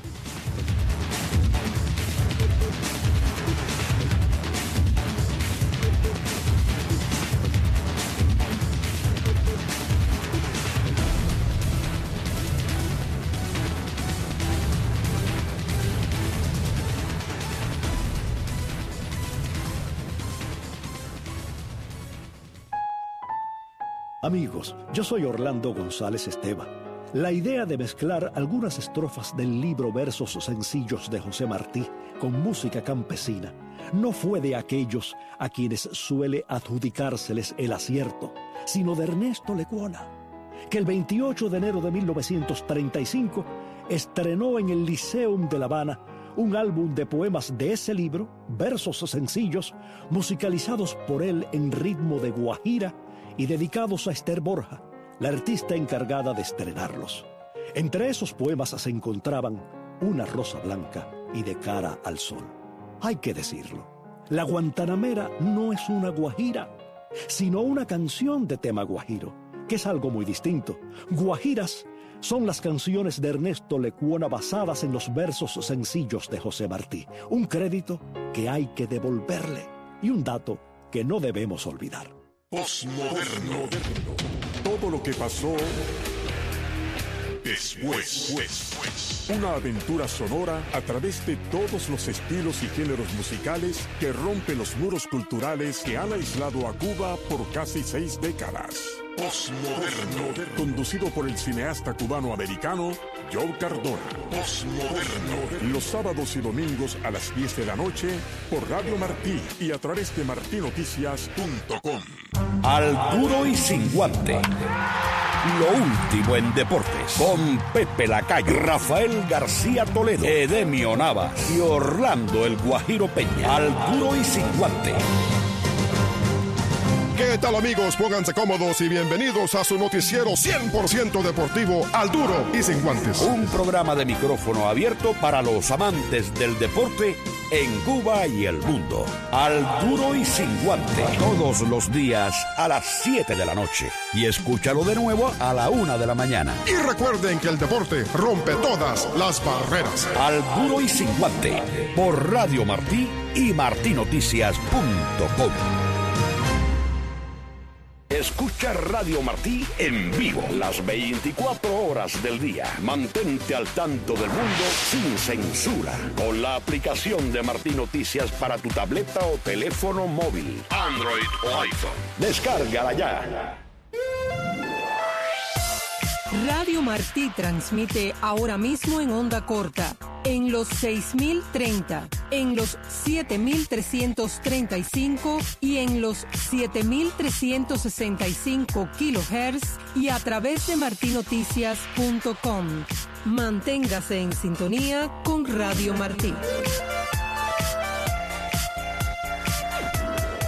Amigos, yo soy Orlando González Esteva. La idea de mezclar algunas estrofas del libro Versos Sencillos de José Martí con música campesina no fue de aquellos a quienes suele adjudicárseles el acierto, sino de Ernesto Lecuona, que el veintiocho de enero de mil novecientos treinta y cinco estrenó en el Liceum de La Habana un álbum de poemas de ese libro, Versos Sencillos, musicalizados por él en ritmo de guajira y dedicados a Esther Borja, la artista encargada de estrenarlos. Entre esos poemas se encontraban Una rosa blanca y De cara al sol. Hay que decirlo, la Guantanamera no es una guajira, sino una canción de tema guajiro, que es algo muy distinto. Guajiras son las canciones de Ernesto Lecuona basadas en los versos sencillos de José Martí, un crédito que hay que devolverle y un dato que no debemos olvidar. Postmoderno. Todo lo que pasó después. Una aventura sonora a través de todos los estilos y géneros musicales que rompe los muros culturales que han aislado a Cuba por casi seis décadas. Postmoderno. Conducido por el cineasta cubano-americano Joe Cardona. Postmoderno. Los sábados y domingos a las diez de la noche por Radio Martí y a través de martí noticias punto com. Al duro y sin guante. Lo último en deportes. Con Pepe Lacayo, Rafael García Toledo, Edemio Navas y Orlando el Guajiro Peña. Al duro y sin guante. ¿Qué ¿Qué tal, amigos? Pónganse cómodos y bienvenidos a su noticiero cien por ciento deportivo Al Duro y Sin Guantes. Un programa de micrófono abierto para los amantes del deporte en Cuba y el mundo. Al Duro y Sin Guantes. Todos los días a las siete de la noche. Y escúchalo de nuevo a la una de la mañana. Y recuerden que el deporte rompe todas las barreras. Al Duro y Sin Guantes. Por Radio Martí y martí noticias punto com. Escucha Radio Martí en vivo las veinticuatro horas del día. Mantente al tanto del mundo sin censura con la aplicación de Martí Noticias para tu tableta o teléfono móvil, Android o iPhone. Descárgala ya. Radio Martí transmite ahora mismo en onda corta, en los seis mil treinta, en los siete mil trescientos treinta y cinco y en los siete mil trescientos sesenta y cinco kilohertz y a través de martí noticias punto com. Manténgase en sintonía con Radio Martí.